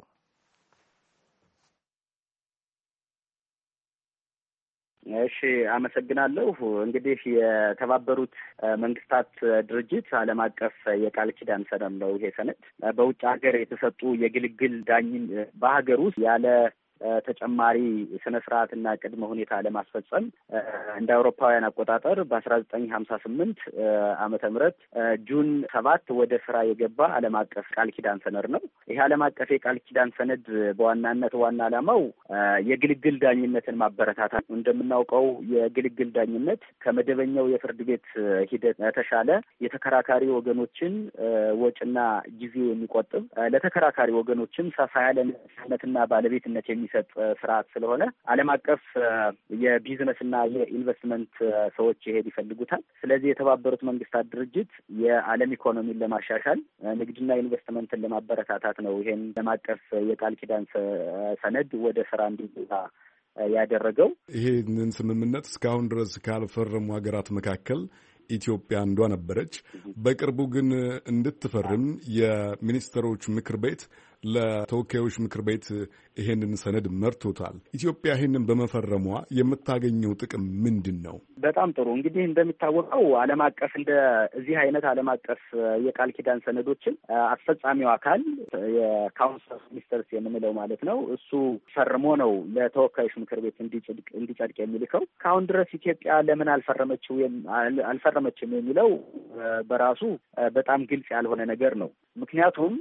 እሺ፣ አመሰግናለሁ። እንግዲህ የተባበሩት መንግስታት ድርጅት ዓለም አቀፍ የቃል ኪዳን ሰነድ ነው። ይሄ ሰነድ በውጭ ሀገር የተሰጡ የግልግል ዳኝን በሀገር ውስጥ ያለ ተጨማሪ ስነ ስርዓትና ቅድመ ሁኔታ ለማስፈጸም እንደ አውሮፓውያን አቆጣጠር በ1958 ዓመተ ምህረት ጁን 7 ወደ ስራ የገባ ዓለም አቀፍ ቃል ኪዳን ሰነድ ነው። ይሄ ዓለም አቀፍ የቃል ኪዳን ሰነድ በዋናነት ዋና ዓላማው የግልግል ዳኝነትን ማበረታታት። እንደምናውቀው የግልግል ዳኝነት ከመደበኛው የፍርድ ቤት ሂደት የተሻለ የተከራካሪ ወገኖችን ወጪና ጊዜ የሚቆጥብ ለተከራካሪ ወገኖችም ሰፋ ያለ ነፃነትና ባለቤትነት የሚሰጥ ስርዓት ስለሆነ ዓለም አቀፍ የቢዝነስና የኢንቨስትመንት ሰዎች ይሄድ ይፈልጉታል። ስለዚህ የተባበሩት መንግስታት ድርጅት የዓለም ኢኮኖሚን ለማሻሻል ንግድና ኢንቨስትመንትን ለማበረታታት ነው ይሄን ዓለም አቀፍ የቃል ኪዳን ሰነድ ወደ ስራ እንዲገባ ያደረገው። ይሄንን ስምምነት እስካሁን ድረስ ካልፈረሙ ሀገራት መካከል ኢትዮጵያ አንዷ ነበረች። በቅርቡ ግን እንድትፈርም የሚኒስትሮች ምክር ቤት ለተወካዮች ምክር ቤት ይሄንን ሰነድ መርቶታል። ኢትዮጵያ ይሄንን በመፈረሟ የምታገኘው ጥቅም ምንድን ነው? በጣም ጥሩ። እንግዲህ እንደሚታወቀው ዓለም አቀፍ እዚህ አይነት ዓለም አቀፍ የቃል ኪዳን ሰነዶችን አስፈጻሚው አካል የካውንስል ኦፍ ሚኒስተርስ የምንለው ማለት ነው፣ እሱ ፈርሞ ነው ለተወካዮች ምክር ቤት እንዲጸድቅ የሚልከው። ከአሁን ድረስ ኢትዮጵያ ለምን አልፈረመችም የሚለው በራሱ በጣም ግልጽ ያልሆነ ነገር ነው። ምክንያቱም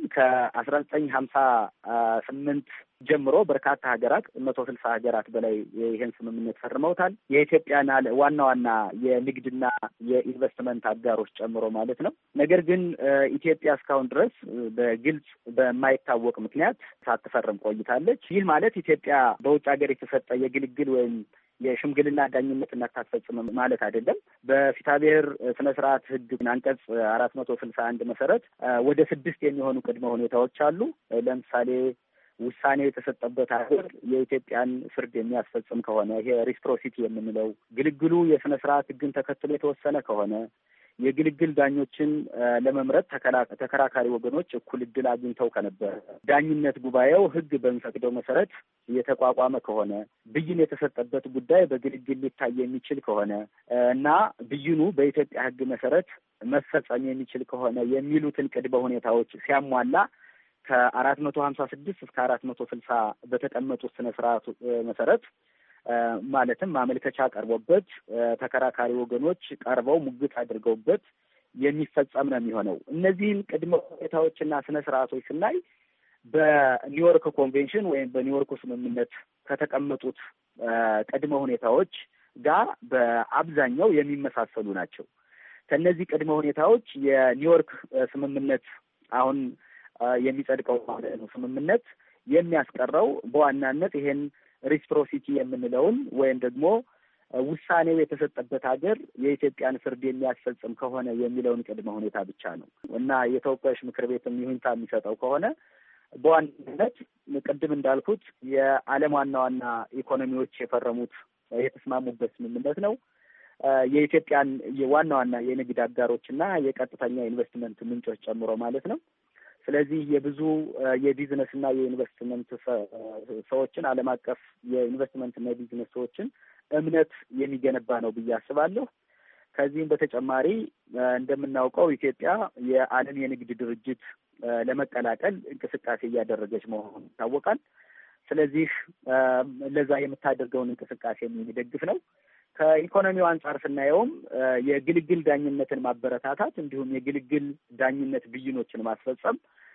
ከ1958 ጀምሮ በርካታ ሀገራት 160 ሀገራት በላይ ይህን ስምምነት ፈርመውታል። የኢትዮጵያን ዋና ዋና የንግድና የኢንቨስትመንት አጋሮች ጨምሮ ማለት ነው። ነገር ግን ኢትዮጵያ እስካሁን ድረስ በግልጽ በማይታወቅ ምክንያት ሳትፈርም ቆይታለች። ይህ ማለት ኢትዮጵያ በውጭ ሀገር የተሰጠ የግልግል ወይም የሽምግልና ዳኝነት እናታስፈጽም ማለት አይደለም። በፍትሐብሔር ስነ ስርዓት ሕግ አንቀጽ 461 መሰረት ወደ 6 የሚሆኑ ቅድመ ሁኔታዎች አሉ። ለምሳሌ ውሳኔ የተሰጠበት ሀገር የኢትዮጵያን ፍርድ የሚያስፈጽም ከሆነ ይሄ ሪስፕሮሲቲ የምንለው፣ ግልግሉ የስነ ስርዓት ሕግን ተከትሎ የተወሰነ ከሆነ፣ የግልግል ዳኞችን ለመምረጥ ተከራካሪ ወገኖች እኩል እድል አግኝተው ከነበረ፣ ዳኝነት ጉባኤው ሕግ በሚፈቅደው መሰረት የተቋቋመ ከሆነ፣ ብይን የተሰጠበት ጉዳይ በግልግል ሊታይ የሚችል ከሆነ እና ብይኑ በኢትዮጵያ ሕግ መሰረት መፈጸም የሚችል ከሆነ የሚሉትን ቅድመ ሁኔታዎች ሲያሟላ ከ456 እስከ 460 በተቀመጡት ስነ ስርዓቱ መሰረት ማለትም ማመልከቻ ቀርቦበት ተከራካሪ ወገኖች ቀርበው ሙግት አድርገውበት የሚፈጸም ነው የሚሆነው። እነዚህን ቅድመ ሁኔታዎችና ስነ ስርዓቶች ስናይ በኒውዮርክ ኮንቬንሽን ወይም በኒውዮርክ ስምምነት ከተቀመጡት ቅድመ ሁኔታዎች ጋር በአብዛኛው የሚመሳሰሉ ናቸው። ከነዚህ ቅድመ ሁኔታዎች የኒውዮርክ ስምምነት አሁን የሚጸድቀው ማለት ነው ስምምነት የሚያስቀረው በዋናነት ይሄን ሪሲፕሮሲቲ የምንለውን ወይም ደግሞ ውሳኔው የተሰጠበት ሀገር የኢትዮጵያን ፍርድ የሚያስፈጽም ከሆነ የሚለውን ቅድመ ሁኔታ ብቻ ነው እና የተወካዮች ምክር ቤትም ይሁንታ የሚሰጠው ከሆነ በዋናነት ቅድም እንዳልኩት የዓለም ዋና ዋና ኢኮኖሚዎች የፈረሙት የተስማሙበት ስምምነት ነው። የኢትዮጵያን የዋና ዋና የንግድ አጋሮችና የቀጥተኛ ኢንቨስትመንት ምንጮች ጨምሮ ማለት ነው። ስለዚህ የብዙ የቢዝነስ እና የኢንቨስትመንት ሰዎችን ዓለም አቀፍ የኢንቨስትመንት እና የቢዝነስ ሰዎችን እምነት የሚገነባ ነው ብዬ አስባለሁ። ከዚህም በተጨማሪ እንደምናውቀው ኢትዮጵያ የዓለም የንግድ ድርጅት ለመቀላቀል እንቅስቃሴ እያደረገች መሆኑ ይታወቃል። ስለዚህ ለዛ የምታደርገውን እንቅስቃሴ የሚደግፍ ነው። ከኢኮኖሚው አንጻር ስናየውም የግልግል ዳኝነትን ማበረታታት እንዲሁም የግልግል ዳኝነት ብይኖችን ማስፈጸም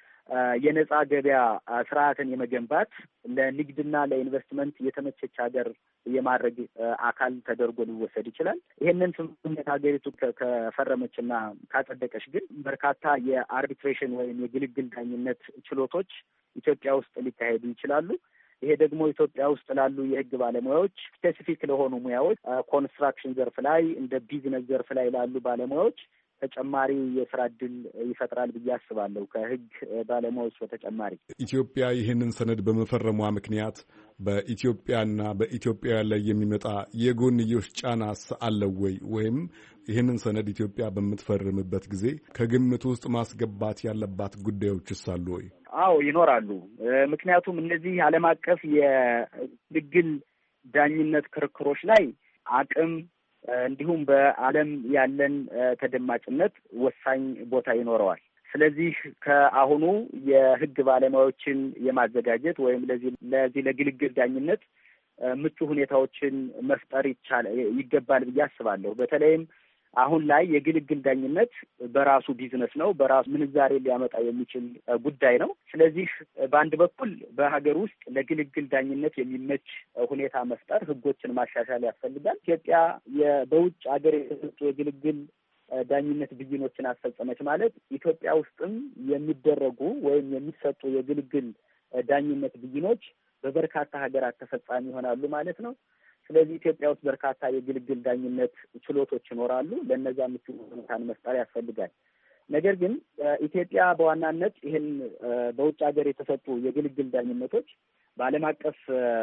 የነጻ ገበያ ስርዓትን የመገንባት ለንግድና ለኢንቨስትመንት የተመቸች ሀገር የማድረግ አካል ተደርጎ ሊወሰድ ይችላል። ይህንን ስምምነት ሀገሪቱ ከፈረመችና ካጸደቀች ግን በርካታ የአርቢትሬሽን ወይም የግልግል ዳኝነት ችሎቶች ኢትዮጵያ ውስጥ ሊካሄዱ ይችላሉ። ይሄ ደግሞ ኢትዮጵያ ውስጥ ላሉ የሕግ ባለሙያዎች ስፔሲፊክ ለሆኑ ሙያዎች ኮንስትራክሽን ዘርፍ ላይ እንደ ቢዝነስ ዘርፍ ላይ ላሉ ባለሙያዎች ተጨማሪ የስራ እድል ይፈጥራል ብዬ አስባለሁ። ከሕግ ባለሙያዎች በተጨማሪ ኢትዮጵያ ይህንን ሰነድ በመፈረሟ ምክንያት በኢትዮጵያና በኢትዮጵያውያን ላይ የሚመጣ የጎንዮሽ ጫናስ አለው ወይ? ወይም ይህንን ሰነድ ኢትዮጵያ በምትፈርምበት ጊዜ ከግምት ውስጥ ማስገባት ያለባት ጉዳዮችስ አሉ ወይ? አዎ ይኖራሉ። ምክንያቱም እነዚህ ዓለም አቀፍ የግልግል ዳኝነት ክርክሮች ላይ አቅም እንዲሁም በዓለም ያለን ተደማጭነት ወሳኝ ቦታ ይኖረዋል። ስለዚህ ከአሁኑ የሕግ ባለሙያዎችን የማዘጋጀት ወይም ለዚህ ለግልግል ዳኝነት ምቹ ሁኔታዎችን መፍጠር ይገባል ብዬ አስባለሁ። በተለይም አሁን ላይ የግልግል ዳኝነት በራሱ ቢዝነስ ነው፣ በራሱ ምንዛሬ ሊያመጣ የሚችል ጉዳይ ነው። ስለዚህ በአንድ በኩል በሀገር ውስጥ ለግልግል ዳኝነት የሚመች ሁኔታ መፍጠር፣ ሕጎችን ማሻሻል ያስፈልጋል። ኢትዮጵያ በውጭ ሀገር የተሰጡ የግልግል ዳኝነት ብይኖችን አስፈጸመች ማለት ኢትዮጵያ ውስጥም የሚደረጉ ወይም የሚሰጡ የግልግል ዳኝነት ብይኖች በበርካታ ሀገራት ተፈጻሚ ይሆናሉ ማለት ነው። ስለዚህ ኢትዮጵያ ውስጥ በርካታ የግልግል ዳኝነት ችሎቶች ይኖራሉ። ለእነዚያ ምቹ ሁኔታን መፍጠር ያስፈልጋል። ነገር ግን ኢትዮጵያ በዋናነት ይህን በውጭ ሀገር የተሰጡ የግልግል ዳኝነቶች በዓለም አቀፍ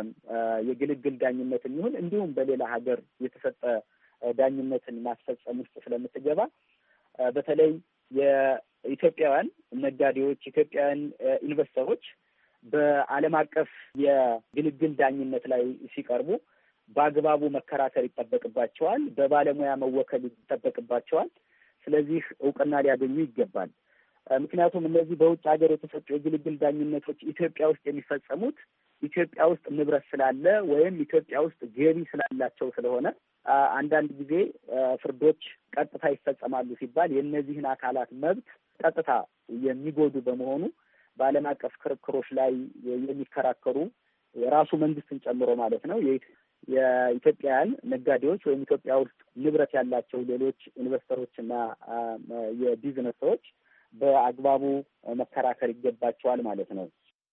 የግልግል ዳኝነትን ይሁን እንዲሁም በሌላ ሀገር የተሰጠ ዳኝነትን ማስፈጸም ውስጥ ስለምትገባ በተለይ የኢትዮጵያውያን ነጋዴዎች፣ ኢትዮጵያውያን ኢንቨስተሮች በዓለም አቀፍ የግልግል ዳኝነት ላይ ሲቀርቡ በአግባቡ መከራከር ይጠበቅባቸዋል። በባለሙያ መወከል ይጠበቅባቸዋል። ስለዚህ እውቅና ሊያገኙ ይገባል። ምክንያቱም እነዚህ በውጭ ሀገር የተሰጡ የግልግል ዳኝነቶች ኢትዮጵያ ውስጥ የሚፈጸሙት ኢትዮጵያ ውስጥ ንብረት ስላለ ወይም ኢትዮጵያ ውስጥ ገቢ ስላላቸው ስለሆነ አንዳንድ ጊዜ ፍርዶች ቀጥታ ይፈጸማሉ ሲባል የእነዚህን አካላት መብት ቀጥታ የሚጎዱ በመሆኑ በዓለም አቀፍ ክርክሮች ላይ የሚከራከሩ የራሱ መንግስትን ጨምሮ ማለት ነው የኢትዮጵያውያን ነጋዴዎች ወይም ኢትዮጵያ ውስጥ ንብረት ያላቸው ሌሎች ኢንቨስተሮችና የቢዝነስ ሰዎች በአግባቡ መከራከር ይገባቸዋል ማለት ነው።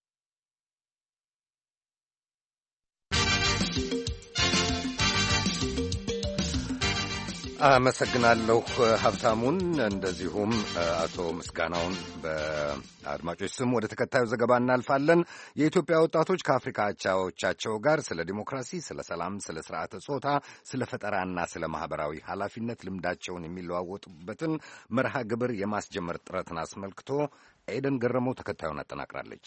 አመሰግናለሁ ሀብታሙን፣ እንደዚሁም አቶ ምስጋናውን። በአድማጮች ስም ወደ ተከታዩ ዘገባ እናልፋለን። የኢትዮጵያ ወጣቶች ከአፍሪካ አቻዎቻቸው ጋር ስለ ዲሞክራሲ፣ ስለ ሰላም፣ ስለ ስርዓተ ጾታ፣ ስለ ፈጠራና ስለ ማህበራዊ ኃላፊነት ልምዳቸውን የሚለዋወጡበትን መርሃ ግብር የማስጀመር ጥረትን አስመልክቶ ኤደን ገረመው ተከታዩን አጠናቅራለች።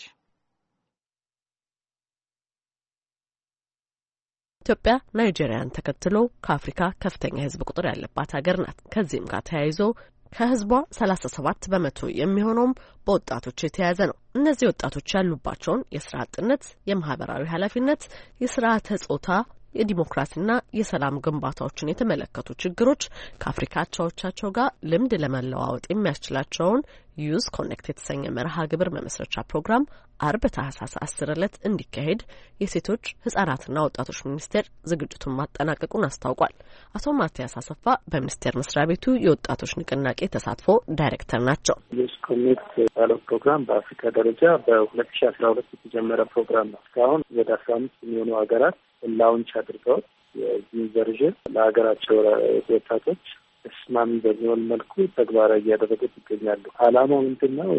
ኢትዮጵያ ናይጄሪያን ተከትሎ ከአፍሪካ ከፍተኛ የሕዝብ ቁጥር ያለባት ሀገር ናት። ከዚህም ጋር ተያይዞ ከሕዝቧ 37 በመቶ የሚሆነውም በወጣቶች የተያዘ ነው። እነዚህ ወጣቶች ያሉባቸውን የስራ አጥነት፣ የማህበራዊ ኃላፊነት፣ የስርዓተ ጾታ የዲሞክራሲና የሰላም ግንባታዎችን የተመለከቱ ችግሮች ከአፍሪካ አቻዎቻቸው ጋር ልምድ ለመለዋወጥ የሚያስችላቸውን ዩዝ ኮኔክት የተሰኘ መርሃ ግብር መመስረቻ ፕሮግራም አርብ ታህሳስ 10 ዕለት እንዲካሄድ የሴቶች ህጻናትና ወጣቶች ሚኒስቴር ዝግጅቱን ማጠናቀቁን አስታውቋል። አቶ ማቲያስ አሰፋ በሚኒስቴር መስሪያ ቤቱ የወጣቶች ንቅናቄ ተሳትፎ ዳይሬክተር ናቸው። ዩዝ ኮኔክት ያለው ፕሮግራም በአፍሪካ ደረጃ በ2012 የተጀመረ ፕሮግራም ነው። እስካሁን ወደ 15 የሚሆኑ ሀገራት ላውንች አድርገው የዚህ ቨርዥን ለሀገራቸው ወጣቶች ተስማሚ በሚሆን መልኩ ተግባራዊ እያደረጉት ይገኛሉ። ዓላማው ምንድን ነው?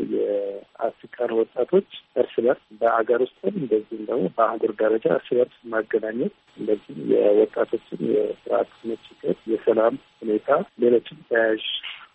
የአፍሪካን ወጣቶች እርስ በርስ በአገር ውስጥም እንደዚህም ደግሞ በአህጉር ደረጃ እርስ በርስ ማገናኘት፣ እንደዚህ የወጣቶችን የስርዓት ችግር፣ የሰላም ሁኔታ፣ ሌሎችም ተያያዥ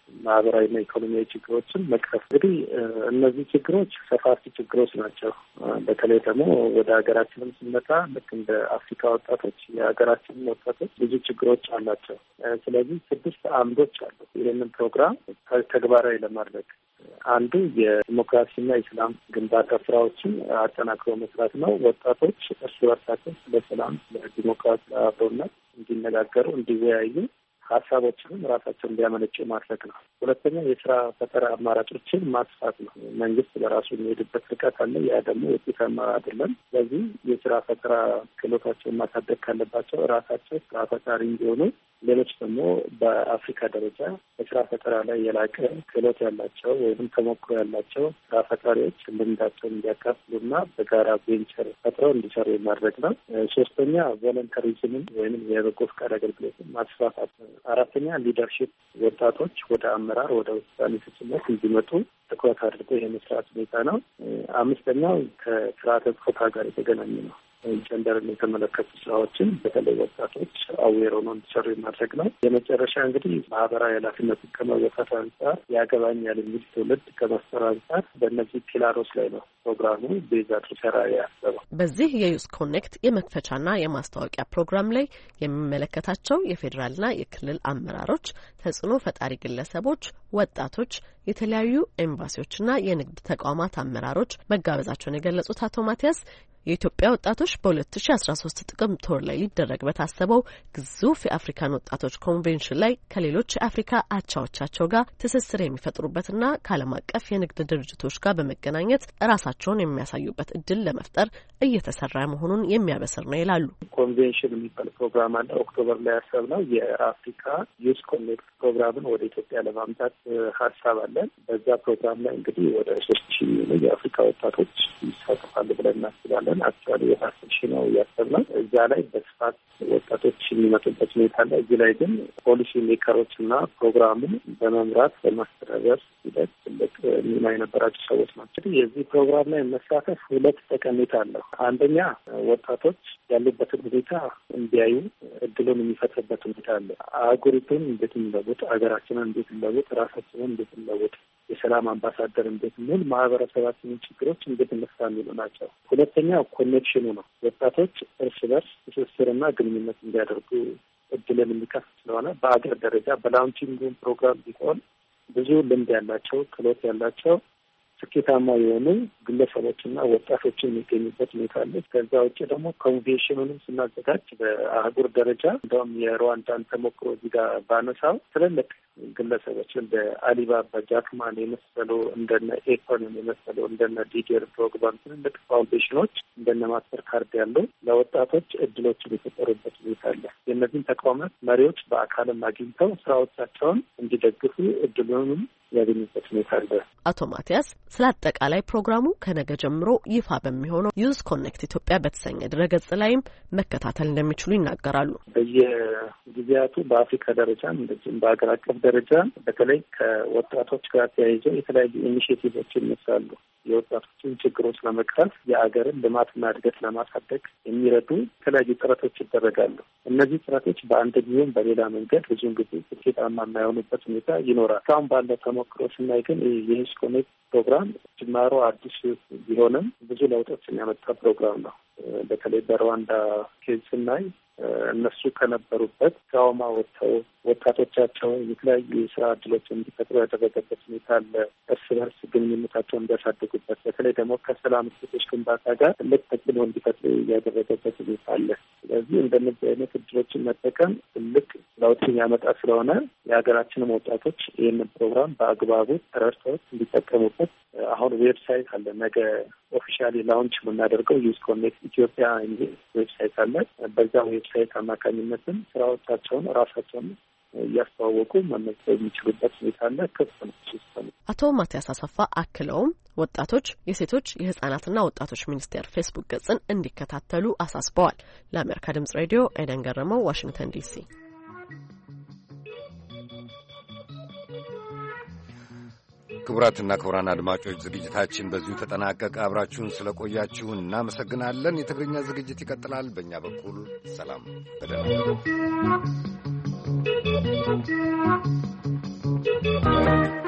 ማህበራዊና ኢኮኖሚያዊ ችግሮችን መቅረፍ። እንግዲህ እነዚህ ችግሮች ሰፋፊ ችግሮች ናቸው። በተለይ ደግሞ ወደ ሀገራችንም ስንመጣ ልክ እንደ አፍሪካ ወጣቶች የሀገራችንም ወጣቶች ብዙ ችግሮች አላቸው። ስለዚህ 6 አምዶች አሉ ይህንን ፕሮግራም ተግባራዊ ለማድረግ። አንዱ የዲሞክራሲና የሰላም ግንባታ ስራዎችን አጠናክሮ መስራት ነው። ወጣቶች እርስ በርሳቸው ስለ ሰላም፣ ስለ ዲሞክራሲ፣ አብሮነት እንዲነጋገሩ፣ እንዲወያዩ ሀሳቦችንም ራሳቸው እንዲያመነጩ ማድረግ ነው። ሁለተኛ የስራ ፈጠራ አማራጮችን ማስፋት ነው። መንግስት በራሱ የሚሄድበት ርቀት አለ። ያ ደግሞ ውጤታማ አይደለም። ስለዚህ የስራ ፈጠራ ክህሎታቸውን ማሳደግ ካለባቸው ራሳቸው ስራ ፈጣሪ እንዲሆኑ፣ ሌሎች ደግሞ በአፍሪካ ደረጃ በስራ ፈጠራ ላይ የላቀ ክህሎት ያላቸው ወይም ተሞክሮ ያላቸው ስራ ፈጣሪዎች ልምዳቸውን እንዲያካፍሉና በጋራ ቬንቸር ፈጥረው እንዲሰሩ የማድረግ ነው። ሶስተኛ ቮለንተሪዝምን ወይም የበጎ ፈቃድ አገልግሎትን ማስፋፋት ነው። አራተኛ ሊደርሺፕ ወጣቶች ወደ አመራር ወደ ውሳኔ ሰጭነት እንዲመጡ ትኩረት አድርጎ የመስራት ሁኔታ ነው። አምስተኛው ከስርዓተ ጾታ ጋር የተገናኘ ነው። ጀንደርን የተመለከቱ ስራዎችን በተለይ ወጣቶች አዌር ሆነው እንዲሰሩ የማድረግ ነው። የመጨረሻ እንግዲህ ማህበራዊ ኃላፊነትን ከመወጣት አንጻር ያገባኛል የሚል ትውልድ ከመፍጠር አንጻር በእነዚህ ፒላሮች ላይ ነው ፕሮግራሙ ቤዛ ሰራ ያሰበው። በዚህ የዩዝ ኮኔክት የመክፈቻና የማስታወቂያ ፕሮግራም ላይ የሚመለከታቸው የፌዴራልና የክልል አመራሮች፣ ተጽዕኖ ፈጣሪ ግለሰቦች፣ ወጣቶች፣ የተለያዩ ኤምባሲዎችና የንግድ ተቋማት አመራሮች መጋበዛቸውን የገለጹት አቶ ማቲያስ የኢትዮጵያ ወጣቶች በ2013 ጥቅምት ወር ላይ ሊደረግ በታሰበው ግዙፍ የአፍሪካን ወጣቶች ኮንቬንሽን ላይ ከሌሎች የአፍሪካ አቻዎቻቸው ጋር ትስስር የሚፈጥሩበትና ከዓለም አቀፍ የንግድ ድርጅቶች ጋር በመገናኘት ራሳቸውን የሚያሳዩበት እድል ለመፍጠር እየተሰራ መሆኑን የሚያበስር ነው ይላሉ። ኮንቬንሽን የሚባል ፕሮግራም አለ። ኦክቶበር ላይ ያሰብነው የአፍሪካ ዩዝ ኮኔክት ፕሮግራምን ወደ ኢትዮጵያ ለማምጣት ሀሳብ አለን። በዛ ፕሮግራም ላይ እንግዲህ ወደ 3000 የአፍሪካ ወጣቶች ይሳተፋሉ ብለን እናስባለን። አክቹዋሊ የታሰብሽ ነው ያሰብነው። እዛ ላይ በስፋት ወጣቶች የሚመጡበት ሁኔታ አለ። እዚህ ላይ ግን ፖሊሲ ሜከሮች እና ፕሮግራሙን በመምራት በማስተዳደር ሂደት ትልቅ ሚና የነበራቸው ሰዎች ናቸው። የዚህ ፕሮግራም ላይ መሳተፍ 2 ጠቀሜታ አለው። አንደኛ ወጣቶች ያሉበትን ሁኔታ እንዲያዩ እድሉን የሚፈጥርበት ሁኔታ አለ። አህጉሪቱን እንዴት እንለውጥ፣ ሀገራችንን እንዴት እንለውጥ፣ ራሳችንን እንዴት እንለውጥ፣ የሰላም አምባሳደር እንዴት እንሆን፣ ማህበረሰባችንን ችግሮች እንዴት እንፍታ የሚሉ ናቸው። ሁለተኛው ኮኔክሽኑ ነው። ወጣቶች እርስ በርስ ትስስርና ግንኙነት እንዲያደርጉ እድልን የሚከፍት ስለሆነ በአገር ደረጃ በላውንቺንግ ፕሮግራም ቢሆን ብዙ ልምድ ያላቸው ክህሎት ያላቸው ስኬታማ የሆኑ ግለሰቦችና ወጣቶችን የሚገኙበት ሁኔታ አለ። ከዛ ውጭ ደግሞ ኮንቬንሽኑንም ስናዘጋጅ በአህጉር ደረጃ እንደውም የሩዋንዳን ተሞክሮ እዚህ ጋር ባነሳው ትልልቅ ግለሰቦች እንደ አሊባባ ጃክማን የመሰሉ እንደነ ኤኮንን የመሰሉ እንደነ ዲዲር ድሮግባን ትልልቅ ፋውንዴሽኖች እንደነ ማስተር ካርድ ያሉ ለወጣቶች እድሎችን የፈጠሩበት ሁኔታ አለ። የእነዚህን ተቋማት መሪዎች በአካልም አግኝተው ስራዎቻቸውን እንዲደግፉ እድሉንም ያገኙበት ሁኔታ አለ። አቶ ማቲያስ ስለ አጠቃላይ ፕሮግራሙ ከነገ ጀምሮ ይፋ በሚሆነው ዩዝ ኮኔክት ኢትዮጵያ በተሰኘ ድረገጽ ላይም መከታተል እንደሚችሉ ይናገራሉ። በየጊዜያቱ በአፍሪካ ደረጃም እንደዚህም በሀገር አቀፍ ደረጃ በተለይ ከወጣቶች ጋር ተያይዘው የተለያዩ ኢኒሽቲቮችን ይነሳሉ። የወጣቶችን ችግሮች ለመቅረፍ የአገርን ልማትና እድገት ለማሳደግ የሚረዱ የተለያዩ ጥረቶች ይደረጋሉ። እነዚህ ጥረቶች በአንድ ጊዜም በሌላ መንገድ ብዙውን ጊዜ ስኬታማ የማይሆኑበት ሁኔታ ይኖራል። እስካሁን ባለ ተሞክሮ ስናይ ግን የዩዝ ኮኔክት ፕሮግራም ጅማሮ አዲስ ቢሆንም ብዙ ለውጦችን ያመጣ ፕሮግራም ነው። በተለይ በሩዋንዳ ኬዝ ስናይ እነሱ ከነበሩበት ትራውማ ወጥተው ወጣቶቻቸው የተለያዩ የስራ እድሎች እንዲፈጥሩ ያደረገበት ሁኔታ አለ። እርስ በርስ ግንኙነታቸውን እንዲያሳድጉበት፣ በተለይ ደግሞ ከሰላም እሴቶች ግንባታ ጋር ትልቅ ተጽዕኖ እንዲፈጥሩ ያደረገበት ሁኔታ አለ። ስለዚህ እንደነዚህ አይነት እድሎችን መጠቀም ትልቅ ለውጥ ያመጣ ስለሆነ የሀገራችንም ወጣቶች ይህንን ፕሮግራም በአግባቡ ተረድተው እንዲጠቀሙበት አሁን ዌብሳይት አለ። ነገ ኦፊሻሊ ላውንች የምናደርገው ዩዝ ኮኔክት ኢትዮጵያ የሚል ዌብሳይት አለ። በዛ ዌብሳይት አማካኝነትም ስራዎቻቸውን ራሳቸውን እያስተዋወቁ መመዝገብ የሚችሉበት ሁኔታ አለ። ክፍት ነው። አቶ ማቲያስ አሰፋ አክለውም ወጣቶች የሴቶች የህጻናትና ወጣቶች ሚኒስቴር ፌስቡክ ገጽን እንዲከታተሉ አሳስበዋል። ለአሜሪካ ድምጽ ሬዲዮ ኤደን ገረመው፣ ዋሽንግተን ዲሲ። ክቡራትና ክቡራን አድማጮች ዝግጅታችን በዚሁ ተጠናቀቀ። አብራችሁን ስለቆያችሁ እናመሰግናለን። የትግርኛ ዝግጅት ይቀጥላል። በእኛ በኩል ሰላም፣ በደህና